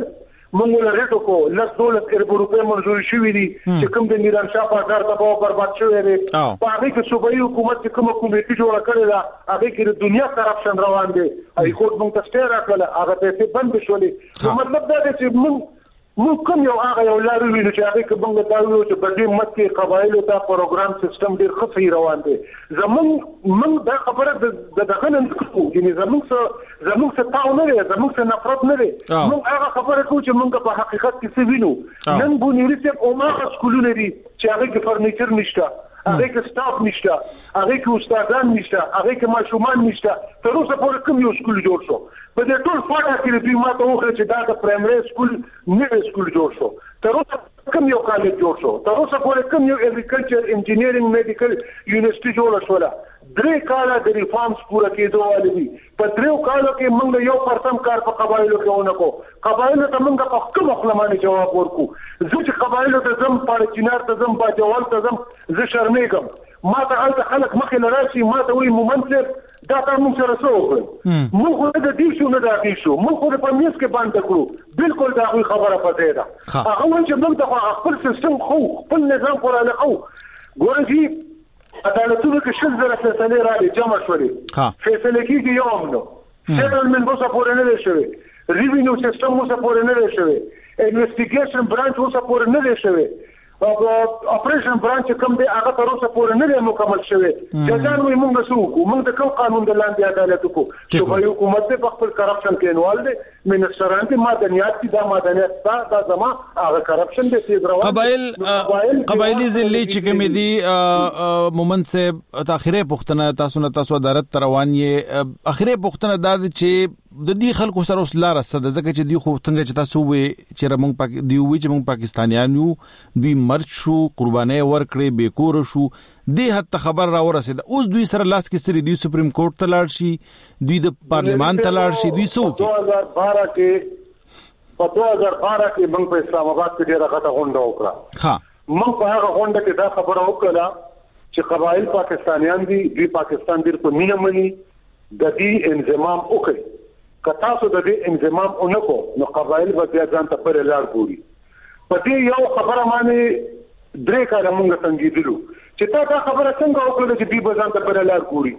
موږ ولرټو کو لږ دولت ارب روپے منظور شوې دي چې کوم د میران شاه بازار ته په برباد شوې دي په هغه کې صوبایي حکومت چې کوم کمیټه جوړه کړې ده هغه کې د دنیا کرپشن روان دي ای کوټ موږ ته ستاره کړل هغه پیسې بند شولې مطلب دا دی چې موږ موږ کوم یو هغه یو لارو وینو چې هغه کې موږ دا ویلو چې په دې مت کې قبایلو ته پروګرام سیستم ډیر ښه روان دی زمونږ موږ دا خبره د دغه نن کوو یعنی زمونږ څه زمونږ څه تاو نه دی زمونږ څه نفرت نه دی موږ هغه خبره کوو چې موږ په حقیقت کې څه وینو نن بونیری څه او ما سکولونه دي چې هغه کې فرنیچر نشته هغه کې سټاف نشته هغه کې استادان نشته هغه کې ماشومان نشته تر اوسه پورې کوم یو سکول جوړ شو په دې ټول فاټا کې دوی ماته وکړه چې دا د پرایمري سکول نوی سکول جوړ شو تر اوسه کوم یو کالج جوړ شو تر اوسه پورې کوم یو اګریکلچر انجینیرینګ میډیکل یونیورسيټي جوړ شو درې کاله د ریفارمز پوره کېدو والي دي په دریو کالو کې موږ یو پرسم کار په قبایلو کې ونکو قبایلو ته موږ په کوم خپلمانه جواب ورکو زه چې قبایلو ته زم په چینار ته زم په جوال ته زم زه شرمېږم ما ته الته خلک مخې لراشي ما ته وایي مومنت دا تا موږ سره څه وکړو موږ خو د دې شو نه دا دې شو موږ خو په میس کې باندې کړو بالکل دا خبره پته ده هغه وایي چې موږ ته خپل سیستم خو خپل نظام قرانه خو ګورئ عدالتونو کې شل زره فیصلې راځي جمع شولې فیصله کېږي یو امنو سیټلمنټ مو سپورټ نه دی شوی ریوینیو سیستم مو سپورټ نه دی شوی انویسټیګیشن برانچ مو سپورټ نه دی شوی اپریشن برانچ کوم دی هغه تر اوسه پورې نه دی مکمل شوی جزان وي موږ څه وکړو موږ د کوم قانون د لاندې عدالت وکړو چې په حکومت په خپل کرپشن کې انوال دي منسټران دي مدنیات دي د مدنیات دا زما هغه کرپشن دي چې دروازه قبایل قبایلی ضلع چې کوم دي مومن صاحب تاخیره پښتنه تاسو نه تاسو عدالت روان یې اخیره پښتنه دا چې د دې خلکو سره اوس لار سره ځکه چې دی خو څنګه چې تاسو وې چې موږ پاک دی وې چې موږ پاکستانیان یو دوی مرچ شو قرباني ورکړي بیکور شو دې حتی خبر را ورسید اوس دوی سره لاس کې سری دی سپریم کورټ ته لاړ شي دوی د پارلیمان ته لاړ شي دوی سو کې دو هزار بارہ کې په دو هزار بارہ کې موږ په اسلام آباد کې ډیره غټه غونډه وکړه ها موږ په هغه غونډه کې دا خبره وکړه چې قبایل پاکستانیان دي دوی پاکستان ډیر په مینه مني د دې انضمام وکړي کتا سو د دې انضمام اونکو نو قبایل به بیا ځان ته پر لار ګوري په دې یو خبره باندې درې کاله موږ څنګه دیلو چې تا دا خبره څنګه وکړه چې دې به ځان ته پر لار ګوري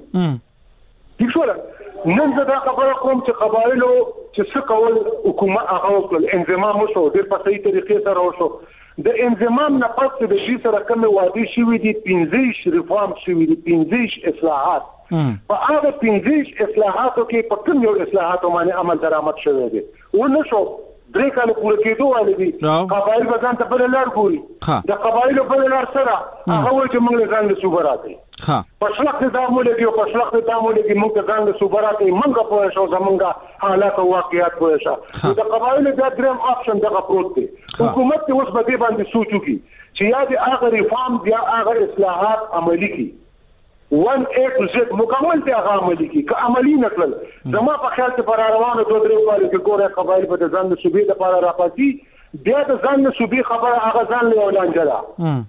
ٹھیک شو نن دا خبره کوم چې قبایلو چې څه کول حکومت هغه وکړ انضمام وشو د په صحیح طریقې سره وشو د انضمام نه پس د دې سره کوم وادي شوی دي پنځه ریفارم شوی دي پنځه اصلاحات په هغه پنځه اصلاحاتو کې په کوم یو اصلاحاتو باندې عمل درآمد شوی دی ونه شو درې کاله پوره کېدو والي دي قبایل به ځان ته بل لار ګوري د قبایلو بل لار سره هغه وایي چې موږ ځان له صوبه راځي په شلخت د عملګي او په شلخت د عملګي موږ ځان له صوبه راځي موږ په شو زمونږه حالات او واقعیات پوه شو د قبایلو د دریم اپشن دغه پروت دی حکومت اوس به دې باندې سوچو کی چې یا د هغه ریفارم یا هغه اصلاحات عملي کی one A to Z مکمل ته هغه عملي کی که عملي نکړل زما په خیال کې پر روانو دوه درې کال کې ګوره قبایل په ځان د صوبې لپاره راپاتې بیا د ځان د صوبې خبره هغه ځان له اعلان جلا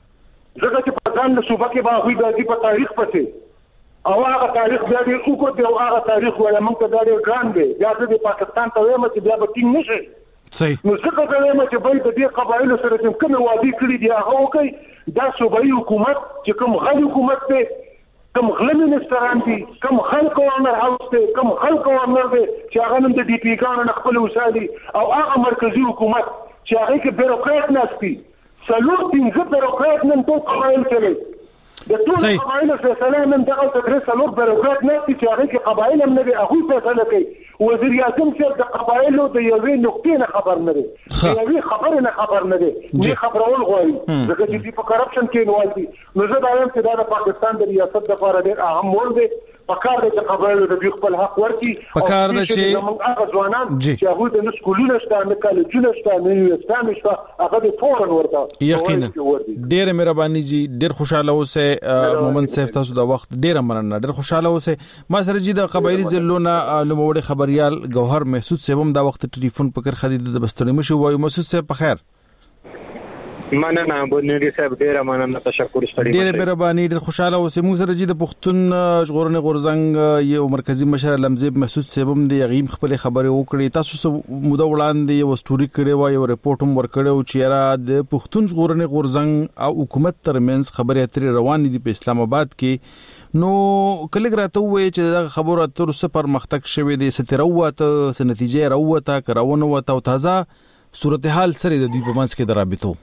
ځکه چې په ځان د صوبې کې به هغه د په تاریخ پته او هغه تاریخ بیا د وکړو دی او هغه تاریخ ولا موږ ته دا ډېر ګران دی بیا د پاکستان ته وایم چې بیا به ټینګ نشي صحیح نو څنګه دا وایم چې بل د دې قبایلو سره چې کوم وادي کړی دی هغه وکي دا صوبایي حکومت چې کوم غل حکومت دی کم غل منستران دي کم خلق ورنر هاوس دي کم خلق ورنر دي چې هغه نن د ډي پی ګانو خپل وسالي او هغه مرکزی حکومت چې هغه کې بیروکرات ناشتي څلور پنځه بیروکرات نن ټول قبایل کوي د ټول قبایل فیصله نن دغه تدریس څلور بیروکرات ناشتي چې هغه کې قبایل هم نه دي هغه فیصله کوي وزیر اعظم چې د قبایلو د یوې نقطې نه خبر نه دی د یوې خبرې نه خبر نه دی نه خبرول غواړي ځکه چې په کرپشن کې انوال دي نو زه دا وایم چې دا د پاکستان د ریاست لپاره ډېر اهم مول دی پکار دی چې قبایلو د خپل حق ورکړي پکار دی چې موږ هغه ځوانان چې هغه د سکولونو شته نه کالجونو شته نه یونیورسيټي شته هغه د فورن ورته یقینا ډېر مهرباني جی ډېر خوشاله اوسه مومن صاحب تاسو د وخت ډېر مننه ډېر خوشاله اوسه ما سره جی د قبایلی ضلعونو نوموړي خبريال گوهر محسود صاحب هم دا وخت ټلیفون پکړ خدي د بسترې مشو وایو محسود صاحب په خیر مننه بونری صاحب ډیره مننه تشکر ستړي ډیره مهرباني ډیر خوشاله اوسې موږ سره د پښتون ژغورنې غورځنګ یو مرکزی مشر لمزیب محسوس سبم دی غیم خپل خبره وکړي تاسو موده وړاندې یو سټوري کړي و یو ریپورت هم ورکړو چې را د پښتون ژغورنې غورځنګ او حکومت ترمنځ خبرې اترې روان دي په اسلام آباد کې نو کله راته وې چې دا خبره اتر څه پرمختګ شوه دي ستروته څه نتیجه راوته کراونه وته او تازه صورتحال سره د دې په منځ کې درابطو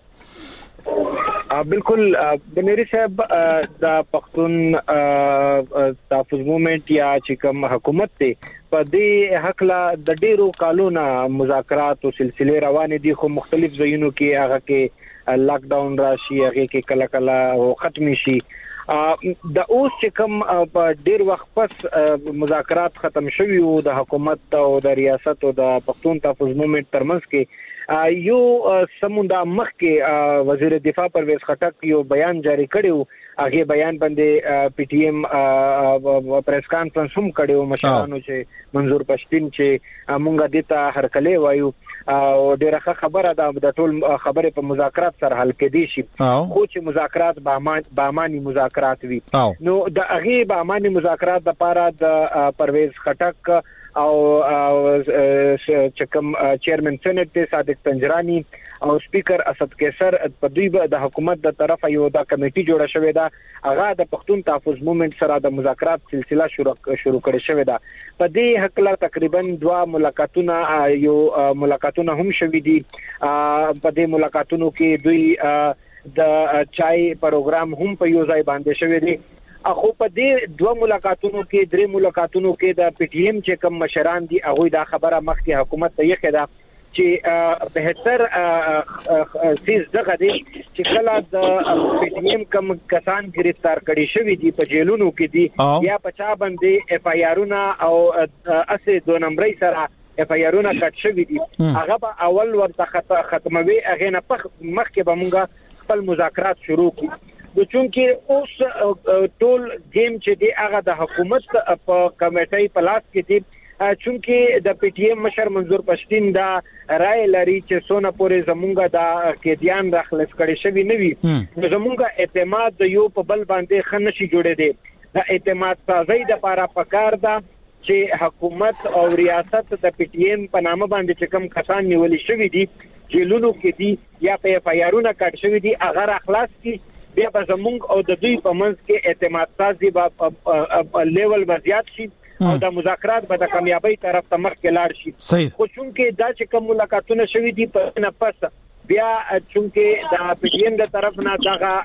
بالکل بنيري صاحب د پښتون تحفظ موومېنټ یا چې کوم حکومت ته په دې حق لا د ډیرو کالونو مذاکرات او سلسله روان دي خو مختلف ځایونو کې هغه کې لاک ډاون راشي هغه کې کله کله ختمي شي د اوس چې کوم په ډیر وخت پس مذاکرات ختم شوي او د حکومت او د ریاست او د پښتون تحفظ موومېنټ ترمنځ کې یو سموندا مخ کې وزیر دفاع پرویز خټک یو بیان جاری کړو هغه بیان باندې پی ټی ایم پریس کانفرنس هم کړو مشرانو چې منظور پښتين چې مونږه دته هرکلې وایو او ډیره خبره ده د ټول خبره په مذاکرات سره حل کېدي شي خو چې مذاکرات به اماني مذاکرات وي نو د هغه به اماني مذاکرات د لپاره د پرویز خټک او چې کوم چیرمن سېنات صادق طنجرانی او سپیکر اسد کیسر په دوی د حکومت د طرفه یو د کمیټي جوړه شوې ده هغه د پښتون تحفظ موومېنټ سره د مذاکرات سلسله شروع شروع کړې شوې ده په دې حق لا تقریبا دوا ملاقاتونه یو ملاقاتونه هم شوې دي په دې ملاقاتونو کې دوی د چای پروګرام هم په یو ځای باندې شوې دي اخو په دې دوه ملاقاتونو کې درې ملاقاتونو کې د پی ټی ایم چې کوم مشران دي هغه دا خبره مخکې حکومت ته یې خدا چې بهتر سیس دغه دي چې کله د پی ټی ایم کوم کسان گرفتار کړي شوی دي په جیلونو کې دي یا په چا باندې اف آی آرونه او اسه دوه نمبرې سره اف آی آرونه کټ شوی دي هغه په اول ورته ختموي هغه نه مخکې به مونږه خپل مذاکرات شروع کړو د چونکی اوس ټول گیم چې دی هغه د حکومت په کمیټې په لاس کې دی چونکی د پی ټی ایم مشر منظور پښتين دا رائے لري چې سونه پورې زمونږه د کېدیان د خلاص کړي شوی نه وي زمونږه اعتماد یو په بل باندې خنشي جوړې دي د اعتماد سازي د لپاره پکار ده چې حکومت او ریاست د پی ټی ایم په نامه باندې چې کوم کسان نیولې شوی دي جیلونو کې دي یا په اف آی آرونه کټ شوی دي هغه اخلاص کی بیا به زمونږ او د دوی په منځ کې اعتماد سازي به لیول وضعیت شي او د مذاکرات به د کامیابی طرف ته مخ کې لاړ شي خو چونکې دا چې کوم ملاقاتونه شوي دي په نه پس بیا چونکې د پی ټی ایم د طرف نه دغه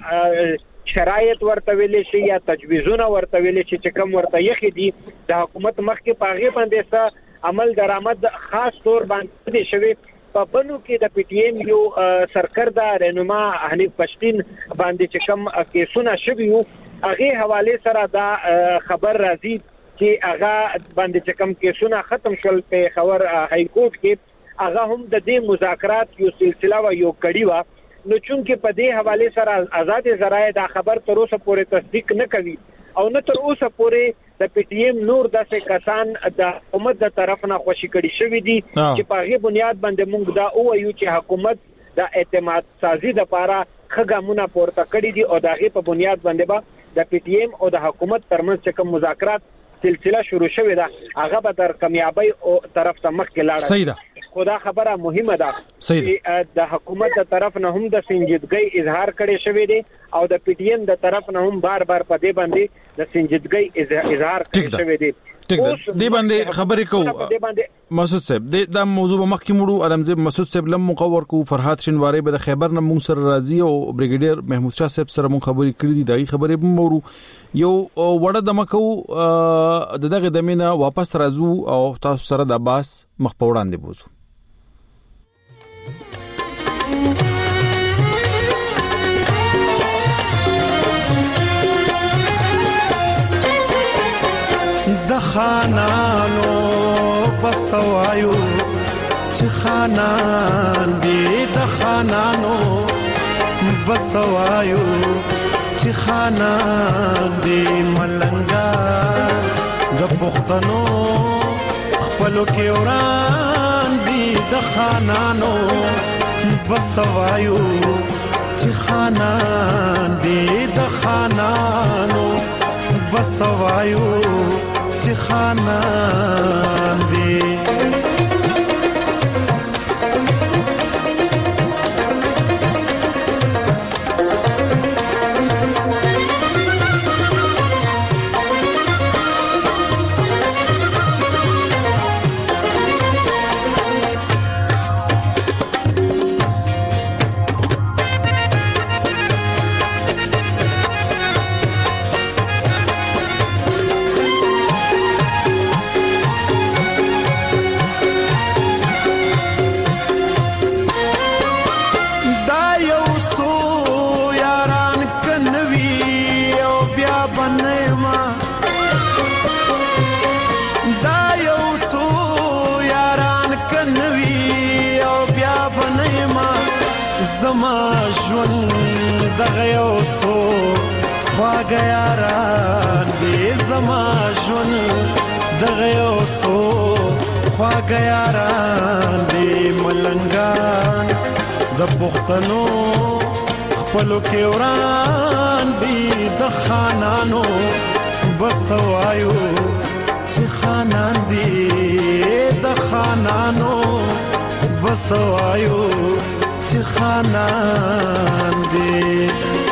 شرایط ورته ویلې شي یا تجویزونه ورته ویلې شي چې کوم ورته یخي دي د حکومت مخ کې پاغه باندې څه عمل درآمد خاص طور باندې شوي په بنو کې د پی ټی ایم یو سرکردا رهنما حنیف پښتين باندې چې کوم کیسونه شوي وو هغه حواله سره دا خبر راځي چې هغه باندې چې کوم کیسونه ختم شول په خبر های کورټ کې هغه هم د دې مذاکرات یو سلسله و یو کړي و نو چونکې په دې حواله سره آزاد ذرایع دا خبر تر اوسه پورې تصدیق نه کوي او نه تر اوسه پورې د پی ټی ایم نور داسې کسان د حکومت د طرف نه خوشی کړي شوی دي چې په هغه بنیاد باندې موږ دا وایو چې حکومت د اعتماد سازي د لپاره خګامونه پورته کړي دي او دغه په بنیاد باندې به د پی ټی ایم او د حکومت ترمنځ کوم مذاکرات سلسله شروع شوه ده هغه به در کامیابی او طرف ته مخ کې لاړ صحیح ده خدا خبره مهمه ده چې د حکومت د طرف نه هم د سنجیدګۍ اظهار کړي شوی دی او د پی ټی ایم د طرف نه هم بار بار په دې باندې د سنجیدګۍ اظهار کړي شوی دی ټیک ده دې باندې خبرې کوو مسعود صاحب دا موضوع مخکې مړو علمزه مسعود صاحب لم مقور کو فرحات شنواری به د خیبر نه مون سره راضي او بریګیډیر محمود شاه صاحب سره مون خبرې کړې دي دغه خبرې به مورو یو وړه د مکو دغه د مینا واپس راځو او تاسو سره د باس مخ په وړاندې بوزو د خانانو بسوایو چې خانان دی د خانانو بسوایو چې خانان دی ملنګا د پښتنو خپلو کې وران دی د خانانو بسوایو چې خانان دې د خانانو بسوایو چې خانان دې دغه یو سو خواږه یاران دې زما ژوند دغه یو سو خواږه یاران دې ملنګان د پښتنو خپلو کې وران دي د خانانو بسوایو چې خانان دي د خانانو بسوایو چې خانان دي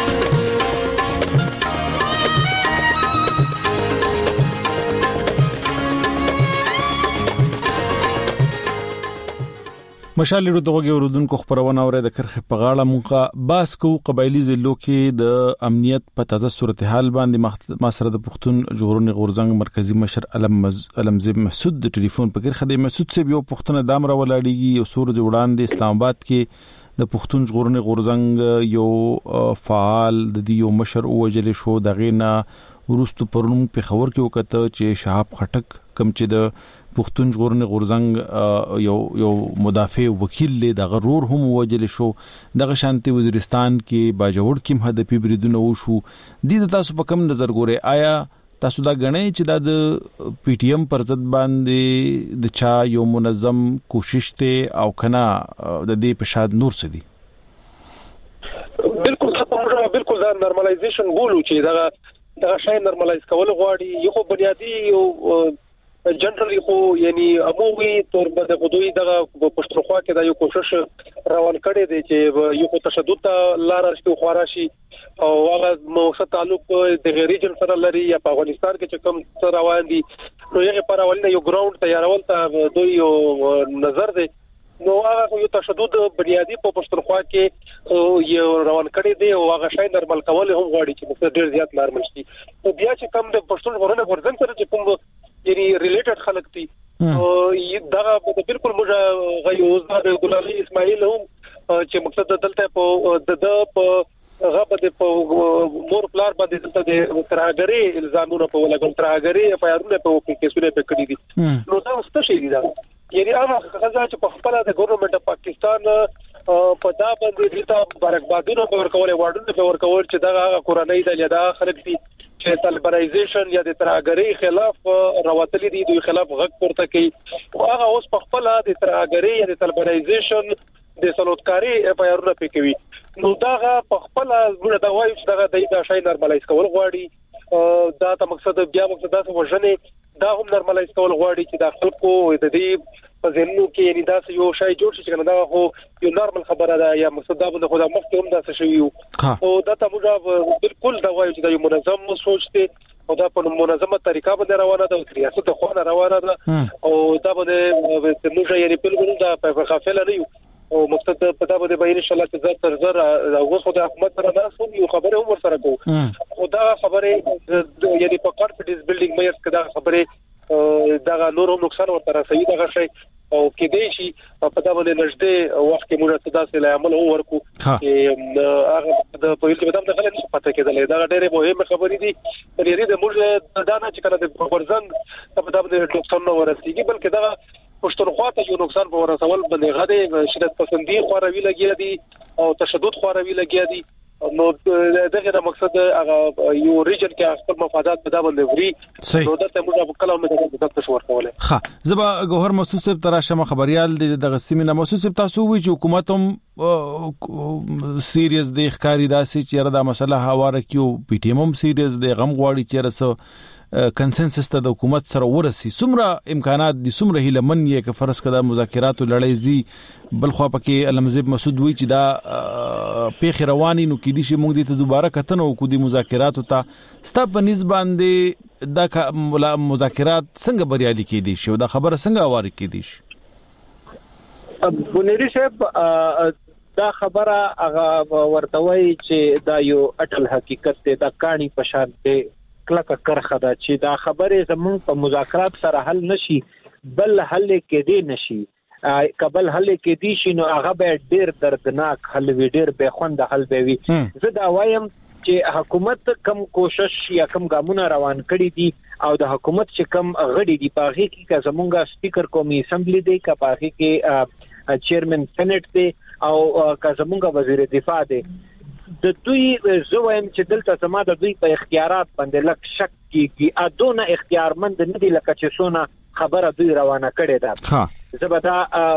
مشال له دغه اوردونکو خبرونه اوره د کرخه په غاړه مونږه باس کو قبایلی ضلعو کې د امنیت په تازه صورتحال باندې ما سره د پښتون جوړونې غورزنګ مرکزی مشر علم علمزی مسعود د ټلیفون په کې خدای مسعود سه یو پښتون دام را ولاړیږي یو سور جوړان د اسلام آباد کې د پښتون جوړونې غورزنګ یو فعال د دې یو مشر اوجل شو دغه نه ورستو پرونم په خبر کې وکړه چې شهاب خټک کم چې د پښتون ژغورنې غورزنګ یو یو مدافع وکیل له د غرور هم وجل شو دغه شانتي وزیرستان کې باجوړ کې هدفي بریدونه وشو د تاسو په کوم نظر ګوري آیا تاسو دا غنئ چې د پی ټی ایم پر ضد باندې د چا یو منظم کوشش ته او کنا د دې په شاد نور سدي بالکل تاسو بالکل دا نارملایزیشن ګولو چې دا دا شای نارملایز کول غواړي یو بنیادی یو جنرالي خو یعنی عمومي تور باندې غوډوي دغه پښتونخوا کې دا یو کوشش روان کړي دي چې یو تشدد لار شته خوراشي او هغه موثق تعلق د ریجن سره لري یا په افغانستان کې چې کوم څه روان دي نو یې پر اولنه یو ګراوند تیارول ته دوی یو نظر دی نو هغه یو تشدد بنیادی په پښتونخوا کې یو روان کړي دي او هغه شای نارمل کول هم غواړي چې په ډیر زیات نارمل شي او بیا چې کوم د پښتون ژغورنې غورځنګ سره چې کوم یعنی ریلیټډ خلک دي دا بالکل موږ غيوز د ګلالي اسماعیل هم چې مقصد دلته په د په غبه په مور پلار باندې دلته د ترهګری الزامونه په ولګل ترهګری پیارونه په کیسونه په کړی دي نو دا څه شي دي دا یعنی هغه غزا چې په خپل د ګورنمنت اف پاکستان په دا باندې د مبارکبادونو په ورکول وړاندې په ورکول چې دا قرآنی د لیدا خلک دي چې طالبانایزیشن یا د ترهګری خلاف راوتلي دي دوی خلاف غږ پورته کوي او هغه اوس په خپل د ترهګری یا د طالبانایزیشن د سلوټکاری پیارونه پکوي نو دا په خپل موږ دا وایو چې دا د شای نارملایز کول غواړي دا ته مقصد بیا مقصد دا وژنې دا هم نارملایز کول غواړي چې د خلکو د دې په ذهنو کې یعنی دا یو شای جوړ شي چې دا خو یو نارمل خبره ده یا مقصد دا باندې خدای مخکې هم دا څه شوی او دا ته موږ بالکل دا وایو چې دا یو منظم سوچ دی او دا په منظمه طریقه باندې روانه ده ریاست خو نه روانه ده او دا باندې موږ یعنی بالکل دا په غفله نه یو او مقصد په دا باندې به ان شاء الله چې زر تر زر او خو د حکومت سره نه سم یو خبره هم ورسره کوو او دا خبره یعنی په کانفیډنس بیلډینګ مېز کې دا خبره دا نور هم نقصان ورته رسوي دا شي او کې دی شي په دا باندې نږدې وخت کې موږ صدا سره عمل ورکو چې هغه د په یوه بدم دغه نشي پته کېدل دا ډېره مهمه خبرې دي لري د موږ دا نه چې کله د ورزنګ په دا باندې نقصان نه ورسیږي بلکې دا پښتونخوا ته یو نقصان په ورسول باندې غاده شدت پسندي خوروي لګیا دي او تشدد خوروي لګیا دي نو دغه د مقصد هغه یو ریجن کې خپل مفادات په دابل لوري نو دته موږ په کلام د تاسو ورکوله. ښه زبا ګوهر محسوس صاحب تراشه خبريال د غسیمه محسوس صاحب تاسو وی چې حکومت هم سیریس د ښکاری داسې چې دا مسله هواره کیو پی ټی ایم هم سیریس د غم غواړي چې رسو کنسنسس ته د حکومت سره ورسي څومره امکانات دي څومره هله من یې ک فرض کړه مذاکرات لړۍ زی بل خو پکې علمزیب مسعود وی چې دا پیخ رواني نو کې دي چې موږ دې ته دوباره کتنه وکړو د مذاکرات ته ستا په نسبت باندې دا مذاکرات څنګه بریالي کې دي شو دا خبره څنګه واري کې دي شي بنيري صاحب دا خبره هغه ورتوي چې دا یو اټل حقیقت دی دا کہانی پشان دی کلک کرخه دا چې دا خبره زمون په مذاکرات سره حل نشي بل حل کې دی نشي قبل حل کې دی شي نو هغه به ډیر دردناک حل وی ډیر به خوند حل به وي زه دا وایم چې حکومت کم کوشش یا کم ګامونه روان کړي دي او د حکومت چې کم غړي دي په هغه کې که زمونږ سپیکر قومي اسمبلی دی که په هغه کې چیرمن سېنات دی او که زمونږ وزیر دفاع دی د دوی زویم چې دلته سما د دوی په اختیارات باندې لک شک کیږي ادونه اختیارمند نه دي لکه چې سونه خبره دوی روانه کړي ده زبدا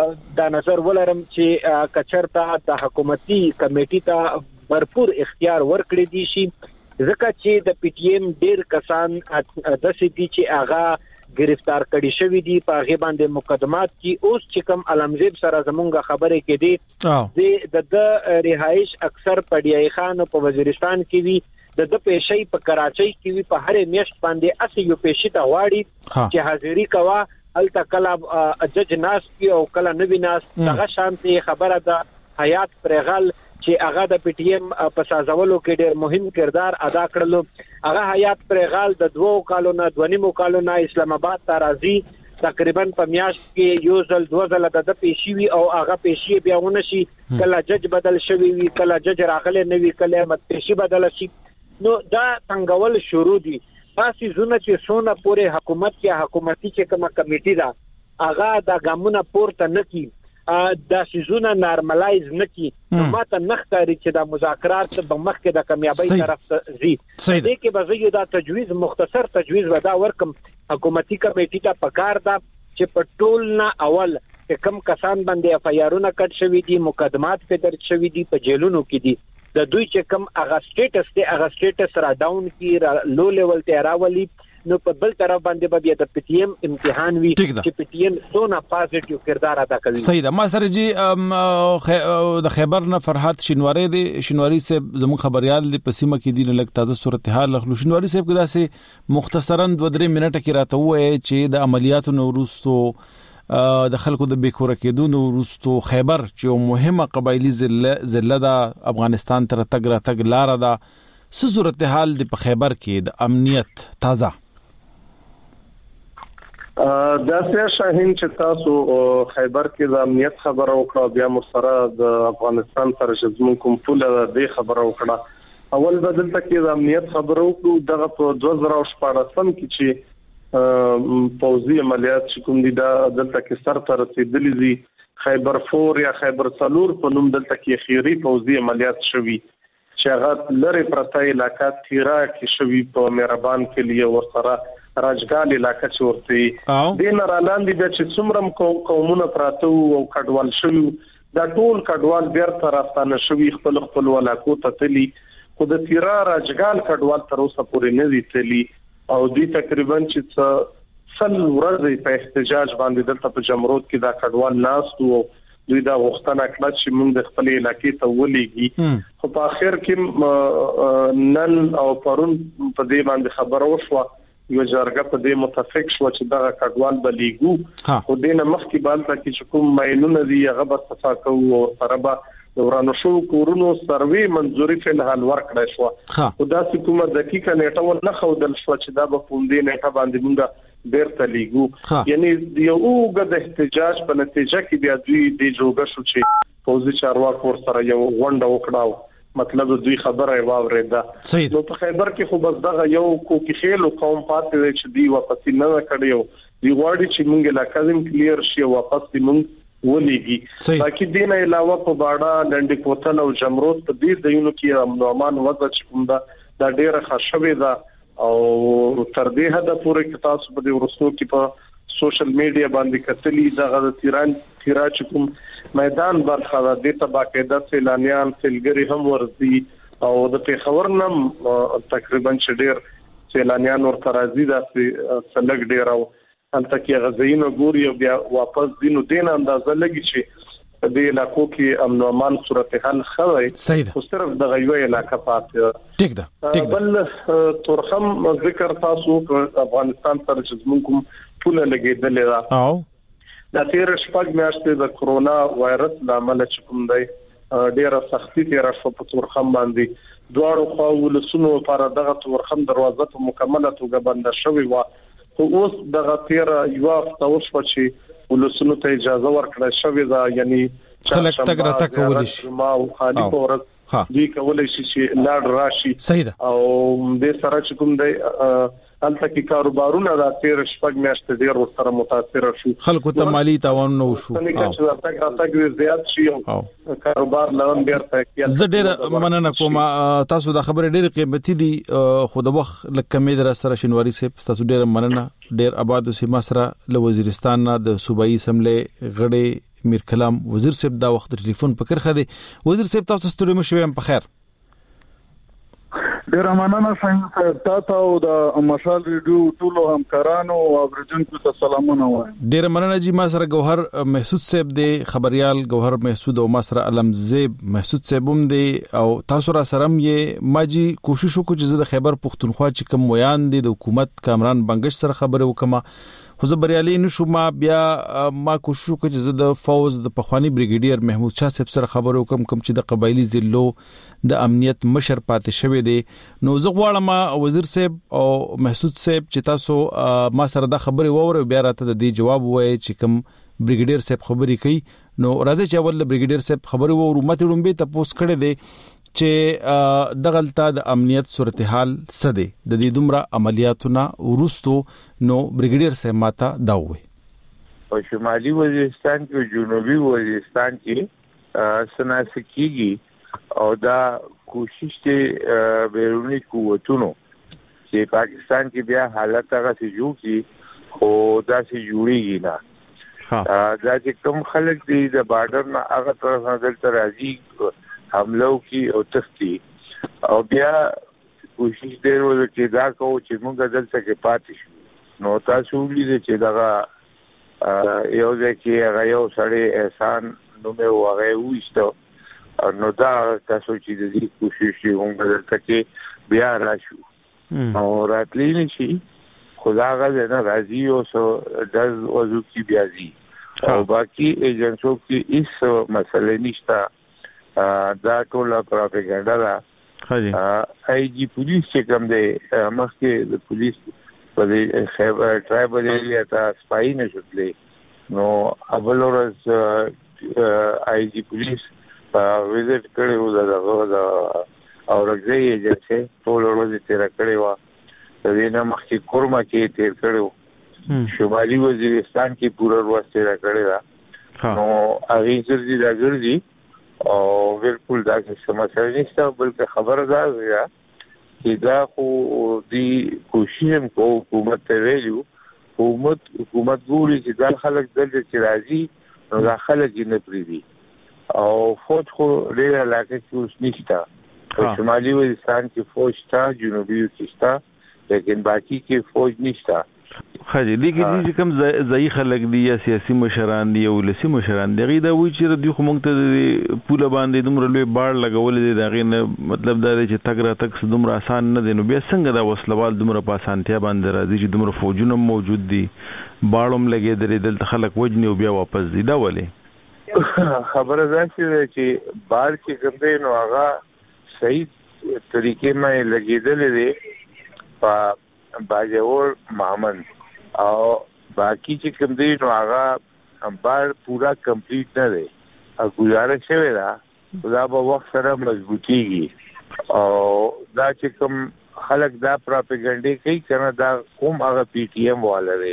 د نظر ولرم چې کچرتا د حکومتي کمیټې ته भरपूर اختیار ورکړي دي شي ځکه چې د پی ټی ایم ډیر کسان د سې چې هغه گرفتار کړي شوی دي په هغه باندې مقدمات کې اوس چې کوم علمزیب سره زمونږه خبره کې دي د د رهائش اکثر په ډی ای خان په وزیرستان کې وی د د پېشي په کراچۍ کې وی په هر میاشت باندې اسی یو پېشي ته واړي چې حاضری کوا الته کله جج ناس کی او کله نوی ناس هغه شانتي خبره ده حیات پرغل چې هغه د پی ټی ایم په سازولو کې ډېر مهم کردار ادا کړلو هغه حیات پرغال د دوو کالو نه دونیمو کالو نه اسلام آباد ته راځي تقریبا په میاشت کې یو ځل دوه ځله د پیشي وی او هغه پیشي بیا ونشي کله جج بدل شوی وی کله جج راغله نوی کله مت پیشي بدل شي نو دا څنګهول شروع دي تاسو زونه چې سونه پوره حکومت کې حکومتي چې کومه کمیټي دا هغه د ګامونه پورته نکي دا سيزونه نارملایز نکي نو ماته نختاري چې دا مذاکرات په مخ کې د کامیابی طرف ته ځي دې کې به یو دا تجویز مختصر تجویز ودا ورکم حکومتي کمیټې ته پکار دا چې په ټول نه اول کم کسان باندې اف ای آرونه کټ شوی دي مقدمات په درج شوی دي په جیلونو کې دي د دوی چې کم هغه سټیټس ته هغه سټیټس را ډاون کی لو لیول ته راولي نو په بل طرف باندې به د پی ټی ایم امتحان وی چې پی ټی ایم سونه پازیټیو کردار ادا کوي صحیح ده ما سره جی د خیبر نه فرحات شینواری دی شینواری سے زمو خبريال د پسیمه کې دین لګ تازه صورتحال لخلو شینواری صاحب کې داسې مختصرا دوه درې منټه کې راته وای چې د عملیاتو نوروستو د خلکو د بیکوره کېدو نوروستو خیبر چې مهمه قبایلی ضلع د افغانستان تر تګ را تګ لار ده څه صورتحال د په خیبر کې د امنیت تازه دا سه شاهین چې تاسو خیبر کې د امنیت خبره وکړه بیا مسره د افغانستان سره شزمون کوم ټول د خبره وکړه اول بدل تکي د امنیت خبره وکړو دغه په دوه زره شپږم کې چې پوزي عملیات چې کوم دي دا دلته کې سر تر رسیدلې دي خیبر فور یا خیبر څلور په نوم دلته کې خيري پوزي عملیات شوي چې هغه لری پرته علاقہ تیرا کې شوي په مهربان کې لیے ورسره راجګال علاقہ چورتي دین رالاندې د چې څومره قومونه پراته او کډوال شوي دا ټول کډوال بیرته راستانه شوي خپل خپل ولاکو ته تلي خو د تیرا راجګال کډوال تر اوسه پورې نه دي تلي او دوی تقریبا چې سل ورځې په احتجاج باندې دلته په جمرود کې دا کډوال ناستو دوی دا وختونه کړه چې موږ د خپل علاقې ته ولېږي خو په اخر کې نن او پرون په دې باندې خبر وشوه یو جرګه په دې متفق شو چې دا کډوال بلیګو خو دینه مخکې بالته کې کوم ماینونه دی هغه به صفا کوو او سربا ورانو شو کورونو سروي منځوري په الحال ورکړای شو خو دا کومه دقیقه نیټه ول نه خو دل شو چې دا په پوندې نیټه باندې موږ بیرته لیګو یعنی یو غد احتجاج په نتیجه کې بیا دوی د جوګه شو چې فوزي چارواکو سره یو غونډه وکړاو مطلب دوی خبره واورېده نو په خیبر کې خو بس دغه یو کوکی خیل قوم پاتې چې دی واپس نه کړیو دی واړي چې موږ لا کاظم کلیر شي واپس موږ ولېږي باقي دین علاوه په باډا لنډي کوتل او جمرود په دې دینو کې امن او امان وضع کوم دا د ډیره خاصه ده او تر دې حد پورې کې تاسو په دې ورسو کې په سوشل میډیا باندې کتلې د تیران تیرا کوم میدان برخه د دې تباقاعده سیلانیان سیلګری هم ورزي او د پیښور نم تقریبا ډیر سیلانیان ورته راځي د سلګ ډیر او انت کې غزاینو ګوري او بیا واپس دینو دین اندازه لګی چې د علاقو کې امن او امان صورتحال خوي خو صرف د غیوه علاقه پاتې ټیک ده ټیک ده بل تورخم ذکر تاسو افغانستان سره چې زموږ ټول لګیدل دا او د تیر شپږ میاشتې د کرونا وایرس د عمل چې کوم دی ډیره سختي تیر شو په تورخم باندې دواړو خواو لسونو لپاره دغه تورخم دروازه په مکمله توګه بند شوې و خو اوس دغه تیر یو هفته وشو چې ولسونو ته اجازه ورکړه شوې ده یعنی خلک تک را تک کولای شي ما او خالي پورت دي کولای شي چې لاړ راشي صحیح ده او د سره چې کوم دی البته کې کاروبارونه د تیر شپږ میاشتې ډیر ورسره متاثر شو خلکو ته مالی تاوان نو شو او چې تک را تک زیات شي او کاروبار لون ډیر تکیه زه ډیر مننه کوم تاسو د خبرې ډیر قیمتي دي خو د وخت لکه مې در سره شنواری صاحب تاسو ډیر مننه ډیر آباد سیمه سره له وزیرستان د صوبایي اسمبلی غړي میر کلام وزیر صاحب دا وخت ټلیفون پکړ خدي وزیر صاحب تاسو ستړي مشوي په خیر ډیر مننه څنګه تاسو او د مشال ریډیو ټول همکارانو او اوریدونکو ته سلامونه وایم ډیر مننه جی ما سره گوهر محسود صاحب دی خبريال گوهر محسود او ما سره علمزیب محسود صاحب هم دی او تاسو را سره یې ما جی کوشش وکړ چې د خیبر پختونخوا چې کوم ویان دي د حکومت کامران بنگش سره خبره وکما خو زه بریالي نشم بیا ما کوشش وکړ چې د فوز د پخوانی بریګیډیر محمود شاه صاحب سره خبرو کوم کوم چې د قبایلی ضلعو د امنیت مشر پاتې شوی دی نو زه غواړم وزیر صاحب او محسود صاحب چې تاسو ما سره د خبرې ووره بیا راته د جواب وایي چې کوم بریګیډیر صاحب خبرې کوي نو راځي چې اول بریګیډیر صاحب خبرې وورو مته ډومبه تاسو کړه دی چې دغلطه د امنیت صورتحال سده د دې دومره عملیاتونه ورستو نو بریګیډیر صاحب ماته دا وې په شمالي وزیرستان کې جنوبي وزیرستان کې سناسکیږي او دا کوشش ته بیرونی قوتونو چې پاکستان کې بیا حالت هغه څه جوړ کی خو دا څه جوړیږي نه دا چې کوم خلک دي د بارډر نه هغه طرف نه دلته راځي حملو کی او تختی او بیا کوشش ډیر وکړي چې دا کو چې موږ دلته کې پاتې شو نو تاسو ولیدئ چې دا یو ځکه هغه یو سړی احسان نو مې وغه وښته نو دا تاسو چې د دې کوشش کوم دلته کې بیا راشو او راتلی نشي خدا غل نه راضي او سو د وضو کی بیا زی او باقي ایجنټو کې هیڅ مسله نشته دا ټول پروپاګاندا ده هاجي آی جی پولیس چې کوم دی مخکې د پولیس په خیبر ټرایبل ایریا ته سپای نه شوتلې نو اول ورځ آی جی پولیس وزټ کړو دا دا او راځي چې ټول ورځ تیر کړی و د دې نه مخکې کورما کې تیر کړو شمالي وزیرستان کې پورا ورځ تیر کړی دا نو هغه ځرځي دا ګرځي او بالکل دا څه مسله نشته بلکې خبره ده چې دا خو دی کوشش کو حکومت ته ویلو حکومت حکومت ګوري چې دا خلک دلته چې راځي نو دا خلک یې نه پریدي او فوج خو ډېر علاقه کې اوس نشته په شمالي وزیرستان کې فوج شته جنوبي کې شته لیکن باقي کې فوج نشته خاجي دي کې چې کوم ځای خلک دي یا سیاسي مشران دي او لسی مشران دي غي دا وی چې د خو مونږ ته پوله باندې دومره لوی بار لګول دي دا غي نه مطلب دا چې تک را تک دومره آسان نه دي نو بیا څنګه دا وسلوال دومره په اسانتیا باندې راځي چې دومره فوجونه موجود دي باړم لګي درې دلته خلک وجني او بیا واپس دي دا ولې خبره ده چې بار کې ګرځي نو هغه صحیح طریقې مې لګیدل دي په باجور محمد او باقی چې کوم دی نو هغه بار پورا کمپلیټ نه دی او گزارش شوی دا دا په وخت سره مضبوطیږي او دا چې کوم خلک دا پروپاګاندا کوي کنه دا کوم هغه پی ټی ایم والا دی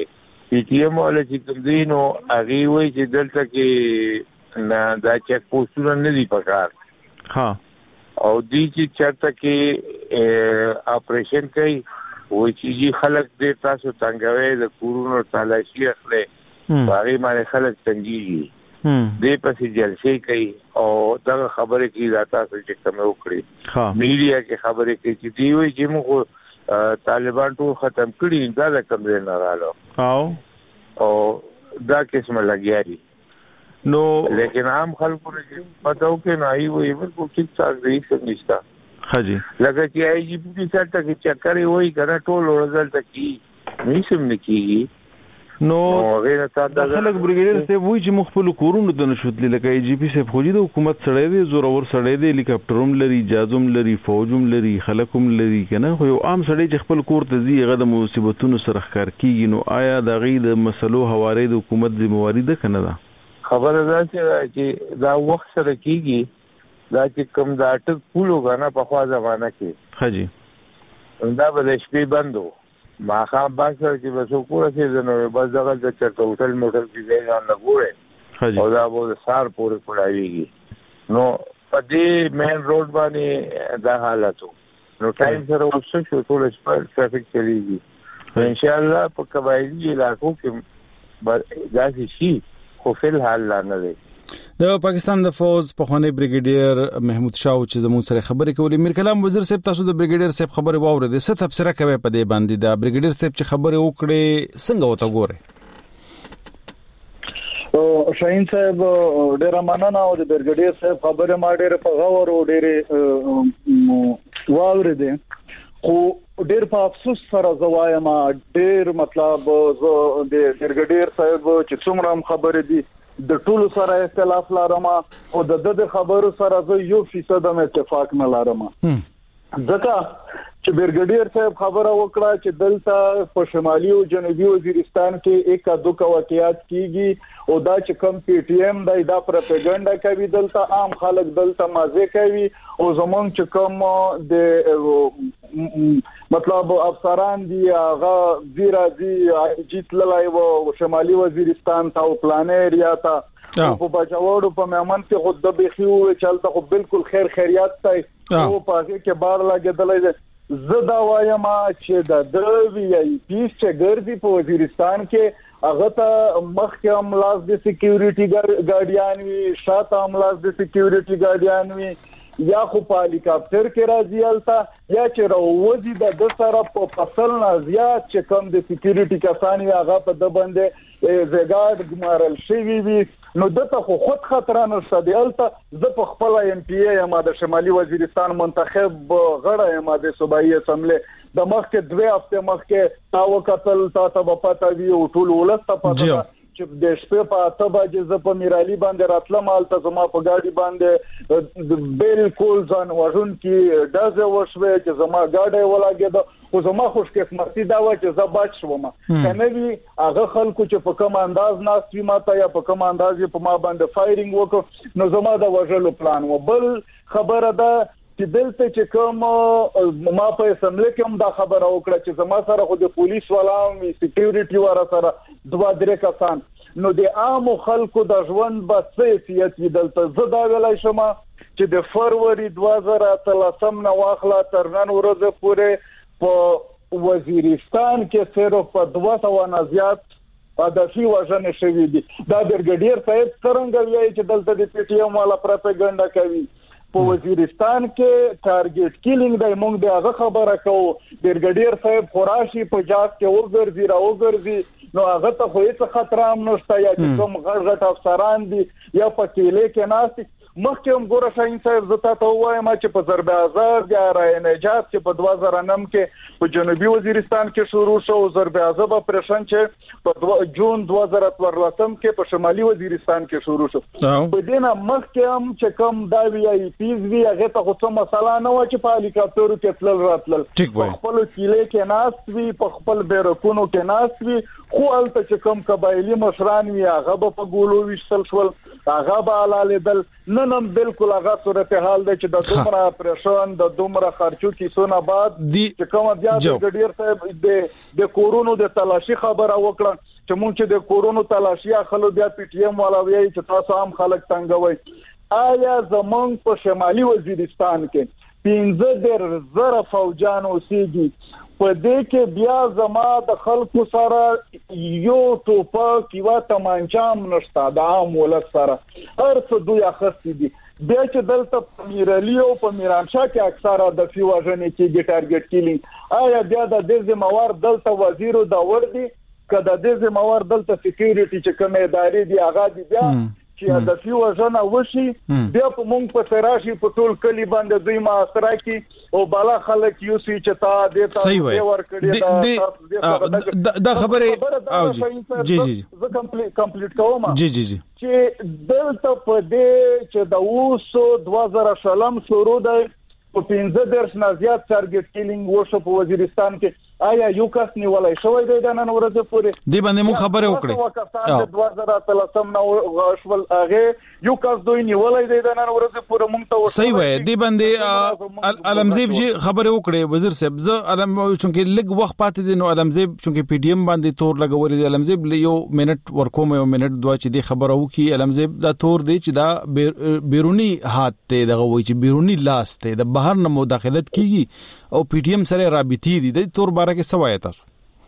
پی ټی ایم ولا چې کوم دینو هغه وایي چې دلته کې نه دا چک پوسټونه نه دي پکار ها او دی چې چرته کې اپریشن کوي وایي چې خلک دې تاسو څنګه د کورونو تلاشي اخلي باغی باندې خلک څنګه دې پسې جلسې کوي او دا خبره کې راته چې کوم وکړي میډیا کې خبره کوي چې دی وایي چې موږ طالبان ټول ختم کړي دا د کوم ځای نه رالو او او دا قسمه لګیاري نو لیکن عام خلکو نه پتاو کې نه ای وي ورکو ټیک ټاک دی سمجھتا حاجی لکه چې ای جی پی سره ټکی چکرې وای کنه ټول ورزلت کی نه سم نکیږي نو غیر ساده خلک بریګیډر ته وایي چې مخفل کورونو د نشوتلی لکه ای جی پی سره فوجي د حکومت سره دی زور اور سره دی هلیکاپټروم لري جازوم لري فوجوم لري خلکوم لري کنه خو یو عام سړی چې خپل کور ته ځي غو د مصیبتونو سره ښکار کیږي نو آیا د غي د مسلو حواله د حکومت ذمہواری ده کنه دا خبره ده چې دا وخت سره کیږي دا چې کوم دا ټک پولو غنا په خوا زمانہ کې حاجی دا به شپې بندو ما خام باسر چې بسو کوله چې نو بس دغه د چرته هوټل موټر کې ځان نه ګوره او دا به سار پورې پړاویږي نو په دې مین روډ باندې دا حالت نو ټایم سره وسو شو ټول سپر ټریفیک چلیږي ان شاء الله په قبایلی علاقو کې دا شي خو فل حال نه دی د پاکستان د فوز په خونی بریګیډیر محمود شاه چې زموږ سره خبرې کولې میر کلام وزیر صاحب تاسو د بریګیډیر صاحب خبرې واورېدې څه تفسیر کوي په دې باندې د بریګیډیر صاحب چې خبرې وکړي څنګه وته ګوره او شاهین صاحب ډیر مننه او د بریګیډیر صاحب خبره ما ډیر په غور او ډیر واورېدې خو ډیر په افسوس سره زوایم ډیر مطلب د بریګیډیر صاحب چې څومره خبرې دي د ټولو سره اختلاف لرم او د د خبرو سره زه یو فیصد هم اتفاق نه لرم ځکه چې بریګیډیر صاحب خبره وکړه چې دلته په شمالي او جنوبي وزیرستان کې یک دوه واقعیات کیږي او دا چې کم پی ټی ایم دا د پروپاګاندا کوي دلته عام خلک دلته مازه کوي او زمونږ چې کوم د مطلب افسران دی هغه زیرا دی جیت لای و شمالي وزیرستان ته او پلان ایریا ته په بچاوړو په مېمن کې خود د بخیو چلته خو بالکل خیر خیریت ته او په کې بار لګیدلې زدا وایم چې د دروي ای پی چې ګرځي په وزیرستان کې هغه ته مخکې هم لاس د سکیورټي ګارډیان وی شاته هم لاس د سکیورټي ګارډیان وی یا خو په هلیکاپټر کې راځي الته یا چې راوځي د د سره په فصل نه زیات چې کم د سکیورټي کسانی هغه په د باندې زګارد ګمارل شي وي نو دته خو خود خطر نه شته الته ز په خپل ایم پی ای ما د شمالي وزیرستان منتخب غړی ما د صوبایي اسمبلی د مخکې دوه هفته مخکې تاو قتل تا ته پتا وی او ټول ولسته پتا چې د شپې په اته بجې ز په میرالي باندې راتلم الته زما په گاډي باندې بالکل ځان وژن کې دازه وشوي چې زما گاډي ولاګید خو زما خوش قسمتي دا و چې ز بچ شوم کنه وی هغه خلکو چې په کوم انداز ناستوي ماته یا په کوم انداز په ما باندې فایرینګ وکړ نو زما د وژلو پلان و بل خبره ده چې دلته چې کوم ما په اسمبلی کې هم دا خبره وکړه چې زما سره خو د پولیس ولام سکیورټي ور سره دوا درې کسان نو د عام خلکو د ژوند په سیاست دلته زدا ویلای شم چې د فروری دوه هزار اتلسم نو واخلا تر نن ورځې پورې په وزیرستان کې صرف په دوه سوه نه زیات هدفي وژنې شوې دي دا بریګیډیر صاحب څنګه وایي چې دلته د پی ټی ایم والا پروپاګاندا کوي په وزیرستان کې ټارګټ کیلینګ د موږ د هغه خبره کوو بریګیډیر صاحب خوراشي په جات کې وګرځي را وګرځي نو هغه ته خو هیڅ خطر هم نشته یا چې کوم غړ غټ افسران دي یا په کېلې کې ناست مخکې هم ګوره شاهین صاحب زه تاسو وایم چې په ضرب آزاد یا رای نجات چې په دوه هزار نهم کې په جنوبي وزیرستان کې شروع شو ضرب آزاد اپریشن چې په جون دوه هزار اتلسم کې په شمالي وزیرستان کې شروع شو په دې نه مخکې هم چې کوم دا وی ای پیز وی هغه ته خو څه مسله نه و چې په هلیکاپټر کې تلل راتلل په خپل کېلې کې ناست وی په خپل بیرکونو کې ناست وی خو الته چې کوم قبایلی مشران وی هغه په ګولو وشتل شول هغه به علالیدل نن هم بالکل هغه صورتحال دی چې د دومره اپریشن د دومره خرچو کیسونه بعد چې کوم بیا د ګډیر صاحب د د کورونو د تلاشي خبره وکړه چې مونږ چې د کورونو تلاشي اخلو بیا پی ټی ایم والا وایي چې تاسو عام خلک تنګوي. آیا زمونږ په شمالي وزیرستان کې پنځه ډېر زره فوجان اوسېږي، په دې کې بیا زما د خلکو سره یو ټوپک یو تمانچام نشته د عام ولس سره، هر څه دوی اخستي دي. بیا چې دلته په میرالي او په میرانشاه کې اکثره د فی وژنې کې ټارګټ کیلینګ، آیا بیا د دې ذمہوار دلته وزیر دا ور دي کله د دې ذمہوار دلته سکیورټي چې کوم ادارې دي هغه دي بیا چې د فی وژنه وشي بیا په مونږ په سراشي په ټول کلی باندې دوی معاصره کې او بالا خلک یو سي چې تا دیتا دی ور کړی دا دا خبره او جی جی زه کمپلیټ کمپلیټ کوم جی جی جی چې دلته په دې چې د اوسو دوه زره شلم شروع دی په پنځه درس نه زیات ټارګټ کیلینګ وشو په وزیرستان کې. آیا یو کس نیولای شوی دی د نن ورځې پورې دی باندې مو خبره وکړه او دوه زره تلسم نو غشول هغه یو کس دوی نیولای دی د نن ورځې پورې مونږ ته صحیح وای دی باندې علمزیب جی خبره وکړه وزیر صاحب زه علم چونکه لګ وخت پاتې دي نو علمزیب چونکه پی ډی ایم باندې تور لګولې دی علمزیب یو منټ ورکوم یو منټ دوه چې دی خبره وکي علمزیب دا تور دی چې دا بیرونی هات ته دغه وای چې بیرونی لاس ته د بهر نه مداخلت کیږي او پی ټی ایم سره رابطي دي د تور باره کې سوای تاسو.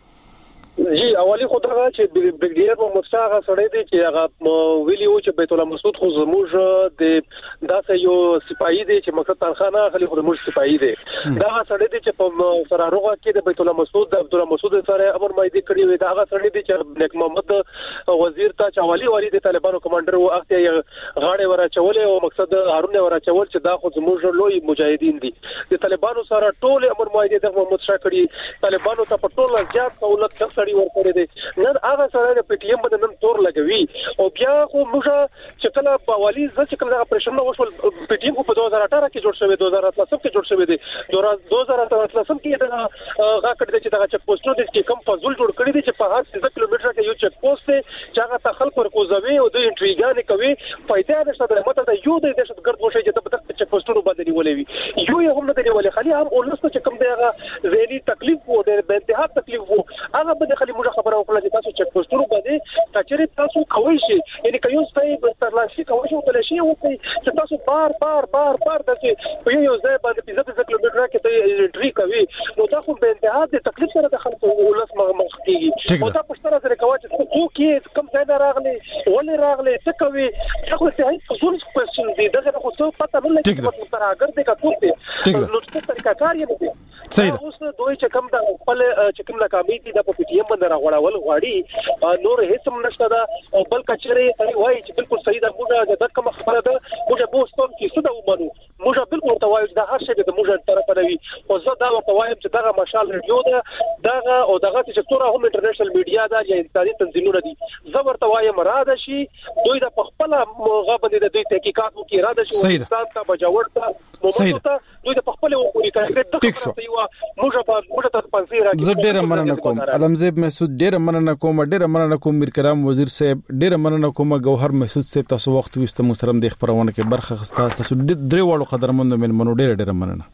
جی اولی خو دا چې بریګیډیر محمد شاه هغه سړی دی چې هغه ویلیو چې بیت الله مسعود خو زموږ د داسې یو سپایي دی چې مقصد تنخانه خلی خو زموږ سپایي دی دا هغه سړی دی چې په سراروغه کې د بیت الله مسعود د عبد الله مسعود سره امر مایدی کړی وي دا هغه سړی دی چې نیک محمد وزیر ته چوالي والی د طالبانو کمانډر وو اخته غاړه ورا چولې او مقصد هارون ورا چول چې دا خو زموږ لوی مجاهدین دي د طالبانو سره ټول امر مایدی د محمد شاه کړی طالبانو ته په ټول ځات سہولت څخه ورکړي دي نن هغه سره د پی ټی ایم باندې نن تور لګوي او بیا خو موږ چې کله په والی ځکه چې کله اپریشن نو وشول پی ټی ایم په دوه هزار اته کې جوړ شوی دوه هزار اتلس کې جوړ شوی دی دوه هزار اتلس کې دا هغه کړی چې دا چک پوسټونو د کوم فزول جوړ کړی دي چې په هر څه کیلومتر کې یو چک پوسټ دی چې هغه تخل پر کوزوي او د انټریګان کوي فائدہ نشته د ماته د یو د دهشتګرد وشي چې په دغه چک پوسټونو باندې نیولې وي یو یې هم نه دی ولې خالي هم اولسته چې کوم دی هغه ذهني تکلیف وو د انتها تکلیف وو هغه به خالي موږ خبره وکړه چې تاسو چک پوسټونو باندې کچېری تاسو کوی شي یعنی که یو ستای ترلاسي کوي او تلشي او چې تاسو بار بار بار بار دغه په یو ځای باندې پنځه کیلومتر کې ته انټری کوي نو دا خو به انتها د تکلیف سره د خلکو ولس مخ کیږي او دا پښتنه سره کوي چې څوک کې کم ځای نه راغلي ولې راغلي څه کوي هغه ته هیڅ فزول کوېشن دي دغه خو څه پته نه لګي چې تر هغه د کاټو نو څه طریقه کار یې دي صحیح اوس دوی چې کوم د خپل چې کوم ناکامي دي د پی ټی ایم باندې راغړول غواړي نور هیڅ هم نشته دا او بل کچري وایي چې بالکل صحیح ده موږ د کوم خبره ده موږ بوستون کې څه دا ومنو موږ بالکل توایو د هر شي د موږ طرف نه وي او زه دا وایم چې دغه مشال ریډیو ده دغه او دغه چې ټول هم انټرنیشنل میډیا ده یا انتاري تنظیمونه دي زه ورته وایم راده شي دوی د خپل غوښبه د دوی تحقیقات وکړي راده شي افغانستان ته بجاوړ ته موږ ته دوی د خپل وګوري کړي موږ په موږ ته پنځه راځي زه ډېر مننه کوم علمزیب مسعود ډېر مننه کوم ډېر مننه کوم میر کرام وزیر صاحب ډېر مننه کوم گوهر مسعود صاحب تاسو وخت وست محترم د خبرونه کې برخه خسته تاسو درې وړو قدرمن ملمنو ډېر ډېر مننه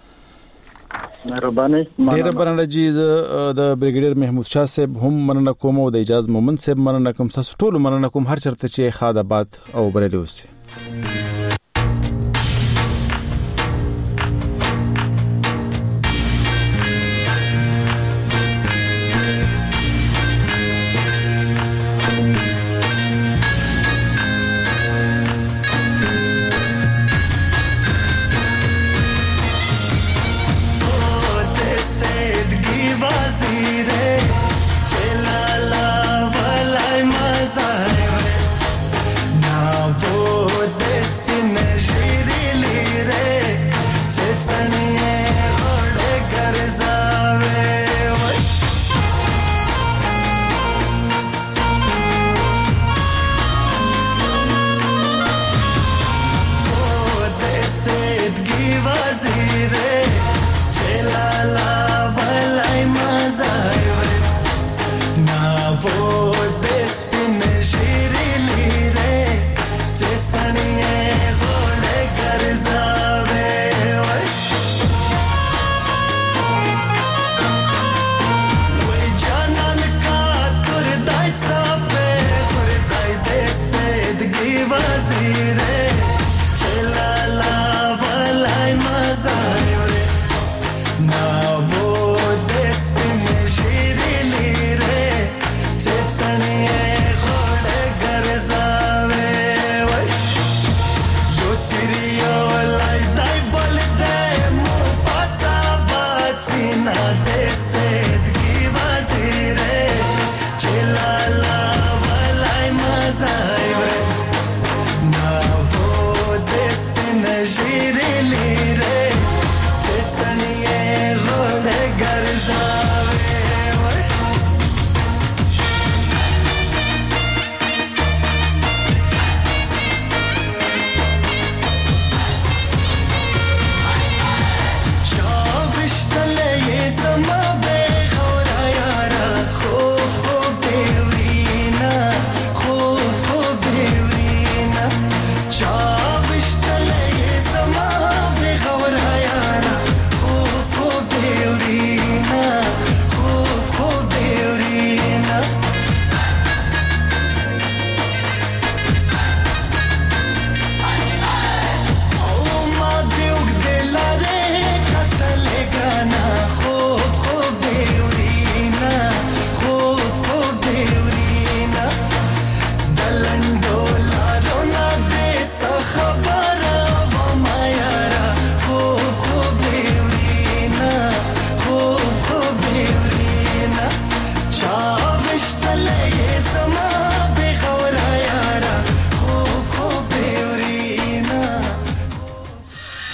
مهرباني ډېر مننه جی د بریګیډیر محمود شاه صاحب هم مننه کوم او د اجازه مومن صاحب مننه کوم تاسو ټول مننه کوم هر چرته چې خاد آباد او بریلی اوسه ډېرې